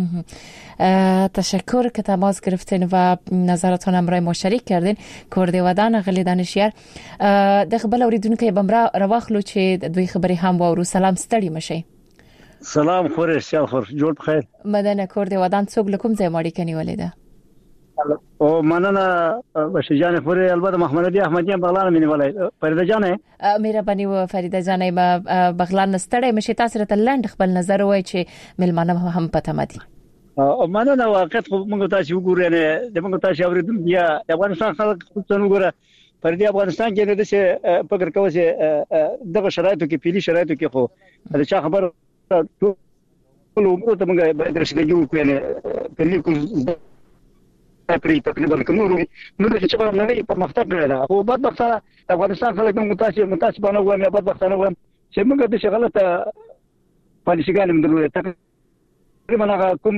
تشکر که تماس گرفتین و نظراتون امرای ما شریک کردین. کرده ودان غلی دانشیار د خبر اوریدونکو بمرا رواخلو چې دوی خبري هم وورو. سلام ستړي مشي. سلام خورې شال خور جوړ بخیر مدنه کور دی ودان څوک لکم ځای ماړی کني ولیدا او مننه بشجان خورې البته محمد علي احمدیان بغلان مې ولای فريده جان میرا بني و فريده جان ما بغلان نستړې مشه تاسو ته لند خپل نظر وای چې ملمانه هم پته مدي او مننه واقعیت موږ تاسو وګورئ نه د موږ تاسو اوریدونکو یا افغانستان خلک څنګه وګوره پر دې افغانستان کې د څه فکر کوي چې دغه شرایطو کې پیلي شرایطو کې خو دا چا خبر ټول عمر ته موږ باید رسېدو کوو نه پیلي کوم پرې تقریبا کوم نو نو چې په نړۍ په مختلف ډول او بعد وخت افغانستان خلک موږ تاسو متاسفانه وایم یا بعد وخت نه وایم چې موږ د شغلته پالیسيګان موږ درلودل تقریبا هغه کوم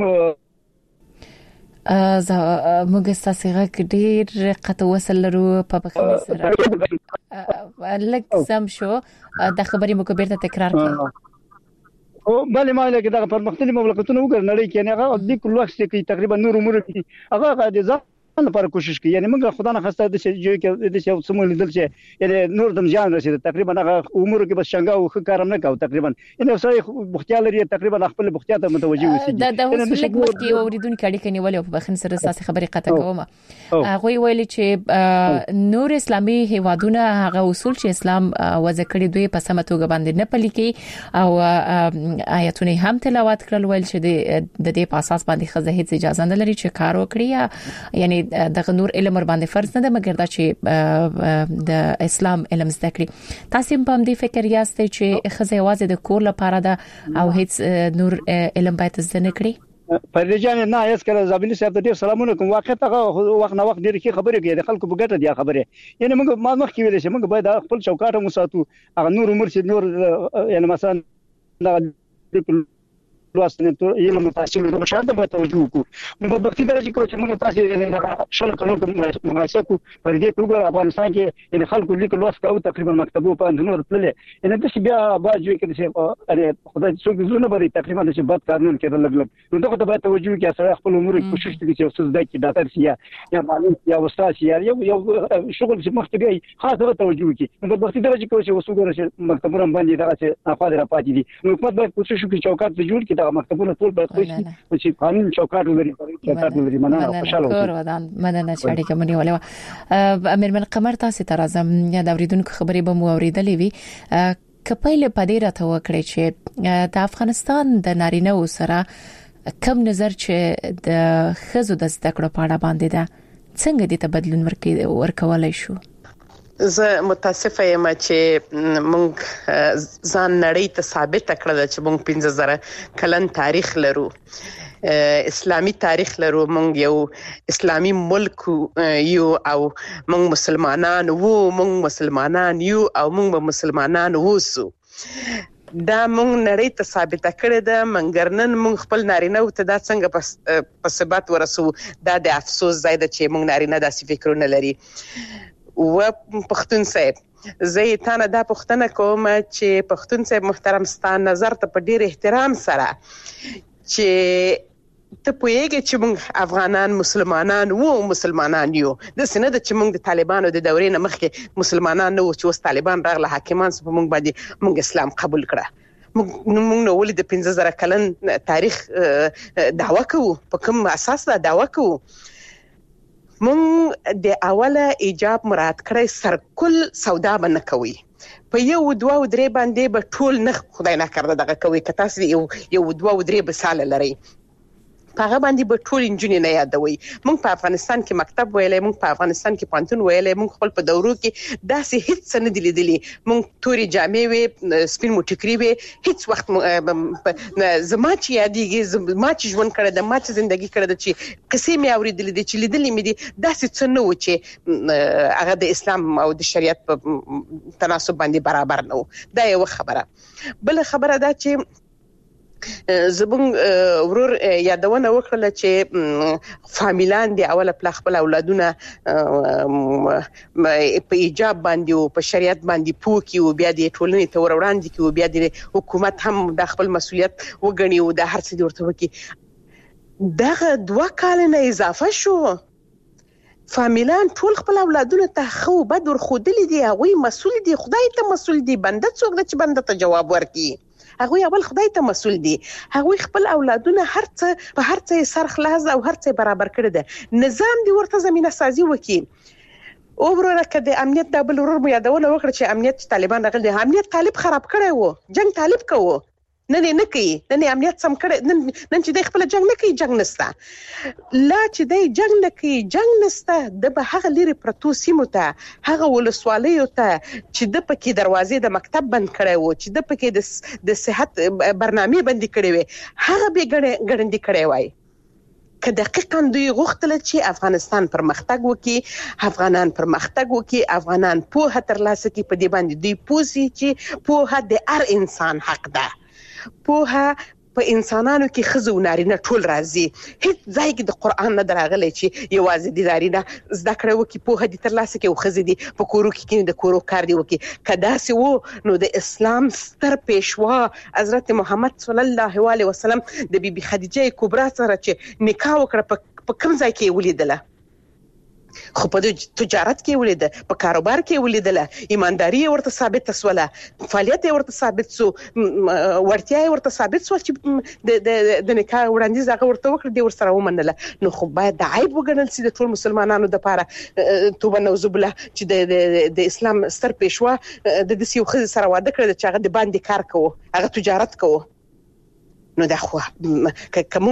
ز موږ ستاسو غږ ډیر قطع وصل لرو په بخښنه سره لکه سم شو د خبرې مو بیرته تکرار کړئ او بلې ما لکه دا په مختلفو مملکتونو وګور نړۍ کې نه هغه د کل وخت کې تقریبا نور عمر کې هغه د ځان لپاره کوشش کوي یعنی موږ خدای نه خسته د شي کې د شي سمول دل شي یعنی نور دم ځان رسید تقریبا هغه عمر کې بس څنګه او کارم نه کاو تقریبا یعنی سړی بختیار لري تقریبا خپل بختیار ته متوجي وسی دا د هوسلک مخکې اوریدونکو اړیکې نیولې په بخښنه سره ساسي خبرې قطع کوم هغه ویل چې نور اسلامي هیوادونه هغه اصول چې اسلام وضع کړی دوی په سمه توګه باندې نه پلي کوي او آیتونه هم تلاوت کړل ویل چې د دې په اساس باندې خزه هیڅ اجازه نه لري چې کار وکړي یعنی دغه نور علم ور باندې فرض نه ده مګر دا چې د اسلام علم زده کړي تاسو په دې فکر یاستئ چې خزه یوازې د کور لپاره ده او هیڅ نور علم باید زده نه کړي فريده جان نه یې کړه زابلی صاحب ته ډیر سلامونه کوم واقعیت هغه وخت نه وخت ډیر کی خبرې کوي د خلکو په ګټه دی خبره یعنی موږ ما مخ کې ویل چې موږ باید خپل چوکاټ مو ساتو هغه نور عمر چې نور یعنی مثلا لوستنه ته یو متاسفه د مشاهده په توجه وکړو نو په دې درجه کې چې موږ تاسو شل کلو کوم مناسب پر دې توګه افغانستان کې ان خلکو لیک لوست او تقریبا مکتبو په اندونو تللې ان د بیا باجو کې چې خدای څوک زونه بری تقریبا چې بد قانون کې لګ لګ نو دغه ته باید توجه وکړي چې خپل امور کوشش وکړي چې اوسه د ډاکټر سیا یا معلم یا استاد سیا یو یو شغل چې مختګي خاصه توجه وکړي نو په دې درجه کې چې اوسه ګورې مکتبونه باندې دا چې افاده را پاتې دي نو حکومت باید کوشش وکړي چوکاټ جوړ کړي مکتبونه ټول باید خوشي چې قانون چوکاټ ولري چوکاټ ولري مننه خوشاله کور ودان مننه چې اړیکه مونږ ولې امرمن قمر تاسو ته راځم یا د اوریدونکو خبرې به مو اوریدلې وي کپایله پدې راته وکړي چې د افغانستان د نارینه سره کم نظر چې د خزو د زده کړو په اړه باندې ده څنګه دې ته بدلون ورکولای شو زه متاسفه یم چې مونږ ځان نړۍ ته ثابت کړل چې مونږ پنځه زره کلن تاریخ لرو اسلامي تاریخ لرو مونږ یو اسلامي ملک یو او مونږ مسلمانان وو مونږ مسلمانان یو او مونږ مسلمانان ووسو دا مونږ نړۍ ته ثابت کړی ده منګر نن مونږ خپل نارینه ته دا څنګه په ثبات ورسو دا د افسوس ځای ده چې مونږ نارینه داسې فکرونه لري و پښتون صاحب زه ته نه دا پښتنه کوم چې پښتون صاحب محترم ستان نظر ته په ډیر احترام سره چې ته پوهیږي چې موږ افغانان مسلمانان وو مسلمانان یو د سینه د چې موږ د طالبانو د دورې نه مخکې مسلمانان نه وو چې اوس طالبان راغله حاکمان په موږ باندې موږ اسلام قبول کړه موږ موږ نو ولې د پنځه زره کلن تاریخ دعوا کوو په کوم اساس دا دعوا کوو مونږ د اوله ایجاب مراد کړی سرکل سودا باندې کوي په یو دوه او درې باندې به ټول نه خدای نه کړه دغه کوي که تاسو یو یو دوه او درې بساله لري هغه باندې به ټول انجونی نه یادوي مونږ په افغانستان کې مکتب ویلې مونږ په افغانستان کې پانتون ویلې مونږ خپل په دورو کې داسې هیڅ نه دي لیدلي مونږ توري جامې وې سپین موټکري وې هیڅ وخت زما چې یادېږي زما چې ژوند کړی د ما چې ژوندۍ کړی د چې قصې مې اورېدلې دي چې لیدلې مې دي داسې څه نه و چې هغه د اسلام او د شریعت په تناسب باندې برابر نه و دا یو خبره بل خبره دا چې زبون ورور یادونه وکړه چې فامیلان دی اوله پلا خپل اولادونه په ایجاب باندې او په شریعت باندې پوکي او بیا د ټولنې ته وروړاندې کی او بیا د حکومت هم د خپل مسولیت وګڼي او د هر څه ورته وکي دغه دوه کال نه اضافه شو فامیلان ټول خپل اولادونه ته خو بد ور خودلې دي هغه مسؤل دي خدای ته مسؤل دي بنده څوک چې بنده ته جواب ورکړي هغه اول خدای ته مسول دي هغه خپل اولادونه هرڅه په هرڅه سر خلاص او هرڅه برابر کړی دي نظام دی ورته زمينه سازي وکي او ورته کده امنیت د بل ورور مو یادونه وکړه چې امنیت طالبان راغلي امنیت طالب خراب کړی وو جنگ طالب کوو نه نه کوي نه امنیت سم کړی نن نن چې د خپل جنگ نه کوي جنگ نستا لا چې د جنگ نه کوي جنگ نستا د به هغه لري پرتو سیمو ته هغه ولسوالۍ ته چې د پکې دروازې د مکتب بند کړی وو چې د پکې د د صحت برنامه بندي کړی وي هغه به ګړندې کړی وای که دقیقاً دوی غوښتل چې افغانستان پرمختګ وکړي افغانان پرمختګ وکړي افغانان په ترلاسه کې په دې باندې دوی پوسی چې په د هر انسان حق ده په په انسانانو کې خزو نارینه ټول راځي هیڅ ځای کې د قران نه دراغلي چې یوازې د نارینه زده کړو کې په هدي ترلاسه کې او خزې دي په کورو کې کې د کورو کار دی وکي کدا سي وو نو د اسلام ستر پېشوا حضرت محمد صلی الله علیه وسلم د بیبي خدیجه کبرا سره چې نکاح وکړه په کوم ځای کې ولیدله خو په تجارت کې ولیدله په کاروبار کې ولیدله ایمانداري ورته ثابت سوله فعالیت ورته ثابت سو ورتیا ورته ثابت سو چې د د نکاح وړاندیز هغه ورته وکړ دی ورسره ومنله نو خو باید د عیب وګڼل سي د ټول مسلمانانو د لپاره توبه نوذ بالله چې د د اسلام ستر پېشوا د دې یو خزه سره واده کړ چې هغه د باندې کار کوو هغه تجارت کوو نو دا خو کوم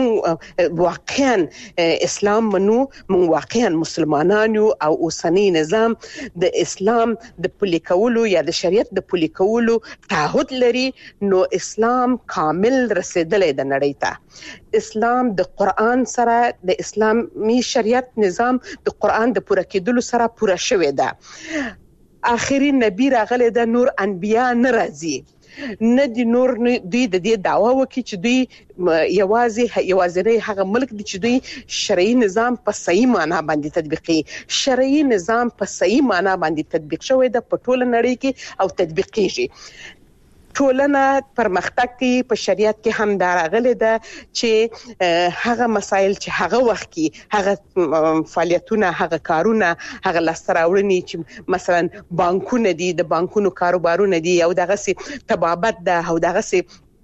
واقعا اسلام منو مون واقعا مسلمانان او اوسنی نظام د اسلام د پلي کولو یا د شریعت د پلي کولو تعهد لري نو اسلام کامل رسیدلې د نړۍ ته اسلام د قران سره د اسلامي شریعت نظام د قران د پوره کېدلو سره پوره شوی ده اخري نبی راغله د نور انبیا ناراضي نه دي نور دوی د دې دعوا وکړي چې دوی یوازې یوازې هغه ملک دي چې دوی شرعي نظام په صحیح معنا باندې تطبیقي شرعي نظام په صحیح معنا باندې تطبیق شوی د پټول نړۍ کې او تطبیقيږي ټولنه پرمختګ کوي په شریعت کې هم دراغله ده چې هغه مسایل چې هغه وخت کې هغه فعالیتونه هغه کارونه هغه لستراوړنی چې مثلا بانکونه دي د بانکونو کاروبارونه دي او دغه سي تبابت ده او دغه سي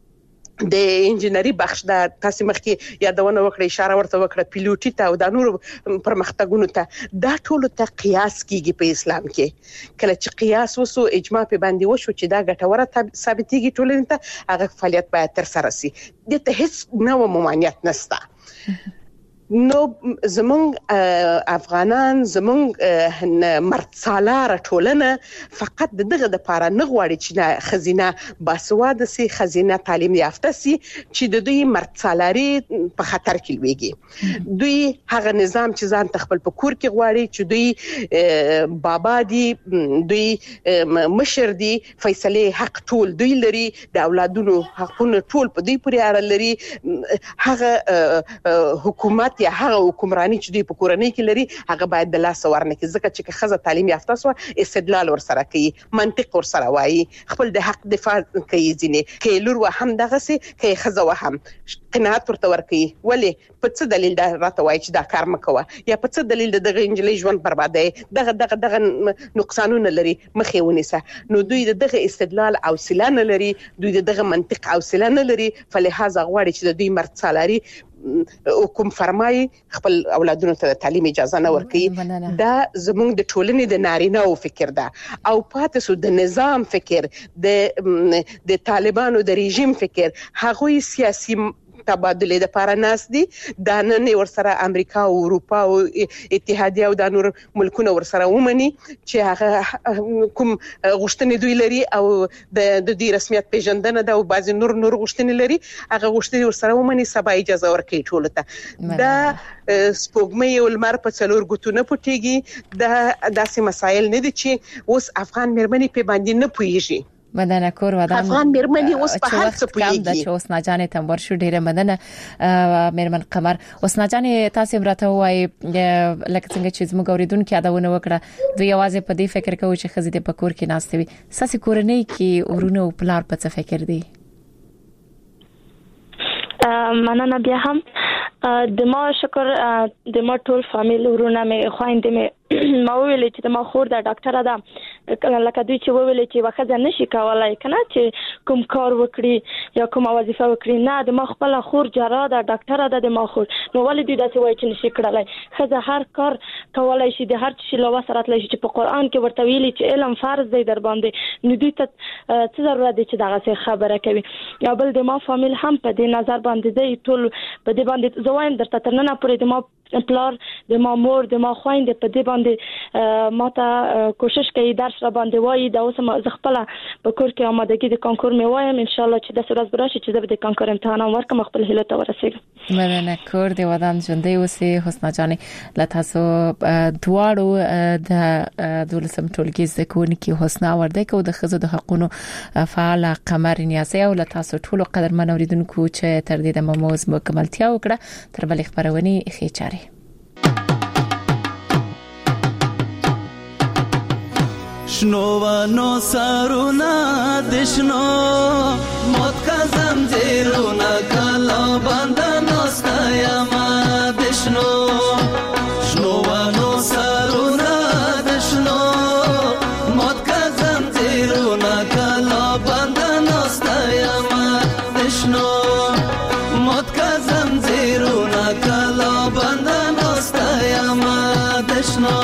د انجنیری بخش د تاسو مخکې یادونه وکړه اشاره ورته وکړه پیلوټي ته او د نور پرمختګونو ته دا ټول ته قیاس کیږي په اسلام کې کله چې قیاس وسو اجماع په باندې وشو چې دا ګټوره ثابتېږي ټولنه ته هغه فعالیت باید تر سره شي د ته هیڅ نوو ممانعت نشته نو زمون افغانان زمون مرتسالار ټولنه فقط دغه د پاره نه غواړي چې خزینه باسواده سي خزینه تعلیم یافته سي چې د دوی مرتسالاري په خطر کې ويږي دوی هغه نظام چې ځان تخپل په کور کې غواړي چې دوی بابا دي دوی مشر دي فیصله حق ټول دوی لري د اولادونو حقونه ټول په دوی پورې اړه لري هغه حکومت یا هغه حکمرانی چې دوی په کورنۍ کې لري هغه باید د لاس ورنه کې ځکه چې خزه تعلیم یافته سو استدلال ور سره کوي منطق ور سره وایي خپل د حق دفاع کوي ځینې کې لور و هم دغه سي کې خزه و هم قناعت ورته ور کوي ولی په څه دلیل دا راته وایي چې دا کار مکوه یا په څه دلیل دغه انجلۍ ژوند بربادي دغه دغه دغه نقصانونه لري مخې ونیسه نو دوی دغه استدلال او سلانه لري دوی دغه منطق او سلانه لري فلهذا غواړي چې دوی مرتسالاري حکم فرمایي خپل اولادونو ته تعلیم اجازه نه ورکړي دا زموږ د ټولنې د نارینه او فکر ده او پاتې سو د نظام فکر د د طالبانو د رژیم فکر هغوی سیاسي تبادله د پاره ناس دي د نن ورسره امریکا او اروپا او اتحادیه او د نور ملکونو ورسره ومني چې هغه کوم غشتنې دوی لري او د دې رسمیت پیژندنه ده او بعض نور نور غشتنې لري هغه غشتنې ورسره ومني سبا اجازه ورکړي ټول ته دا سپوږمۍ او لمر په څلور ګوتونه پټيږي دا داسې مسایل نه دي چې اوس افغان مېرمنې په باندې نه پويږي مدنه کور ودان افغان مېرمنې اوس په هر څه پوهیږي د چوسنا جانې تمبر شو ډیره مدنه مېرمن قمر اوسنا جانې تاسو مرته وای لکه څنګه چې زموږ اوریدونکو یادونه وکړه دوی आवाज په دې فکر کوي چې خزې د پکور کې ناشته وي ساسي کورنۍ کې ورونه او پلار په څه فکر دي مننه بیا هم د ما شکر د ما ټول فامیل ورونه مې خويندې مې ما ویل چې ما خور د ډاکټر ده لکه دوی چې ویل چې وخت نشي کولای کنه چې کوم کار وکړي یا کوم وظیفه وکړي نه د ما خپل خور جراح ده ډاکټر ده د ما خور نو ولې دوی داسې وایي چې نشي کړلای خزه هر کار کولای شي د هر شي لوه سره تللی شي چې په قران کې ورته ویلي چې علم فرض دی در باندې نو دوی ته څه ضرورت دی چې دغه خبره کوي یا بل د ما فامیل هم په دې نظر باندې دی ټول په دې باندې زوایم درته تر نن پورې د ما پلار د ما مور د ما خويند په دې باندې ماته کوشش کوي درس را باندې وایي دا اوس ما خپل په کور کې آمادګي د کانکور مې وایم ان شاء الله چې د سورز براشي چې زه د کانکور امتحان ورکم خپل هیله ته ورسېږم مننه کور دی ودان ژوندۍ اوسې حسنا جان لا تاسو دواړو د دولسم ټولګي زده کوونکي حسنا وردی کو د خزو د حقونو فعال قمر نیاسي او لا تاسو ټول قدرمن اوریدونکو چې تر دې د موضوع مکملتیا وکړه تر بل خبرونی خېچاري شنو ونو سرونا دشنو موت کا زنجیرونا کلا بندنو ستایما دشنو شنو ونو سرونا دشنو موت کا زنجیرونا کلا بندنو ستایما دشنو موت کا زنجیرونا کلا بندنو ستایما دشنو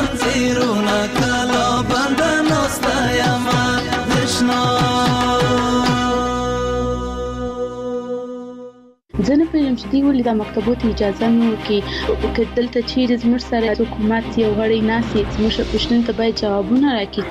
Krishna زه نه پوهیږم چې دی ولې د مکتبو ته اجازه نه ورکوي. که دلته چیرې زموږ سره حکومت یو غړی ناسي زموږ پوښتنې ته باید جوابونه راکړي.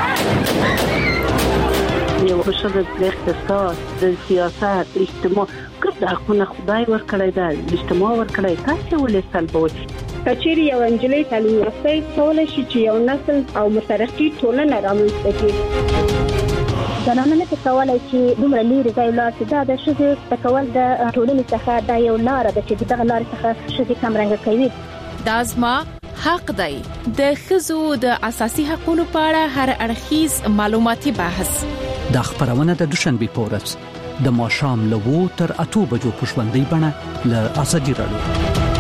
یو بشر د اقتصاد، د سیاست، اجتماع ګډ حقونه خدای ورکړی دی، اجتماع ورکړی، تاسو ولې سلبوي؟ کچېرې یو انجلۍ تعلیم یافته کولای شي چې یو نسل او مترقي ټولنه رامنځته کړي. زنانه نه کولای چې دومره لري ځای لاس دا د شذ تکول د ټولنې څخه دا یو لار ده چې دغه لار څخه شذ کم رنګ کوي. دازما حق دی د خزو د اساسي حقوقو په اړه هر اړخیز معلوماتي بحث. د خبرونه د دوشنبه پورس د ماښام له وو تر اته بجو په ژوندۍ بڼه له ازادي رادیو.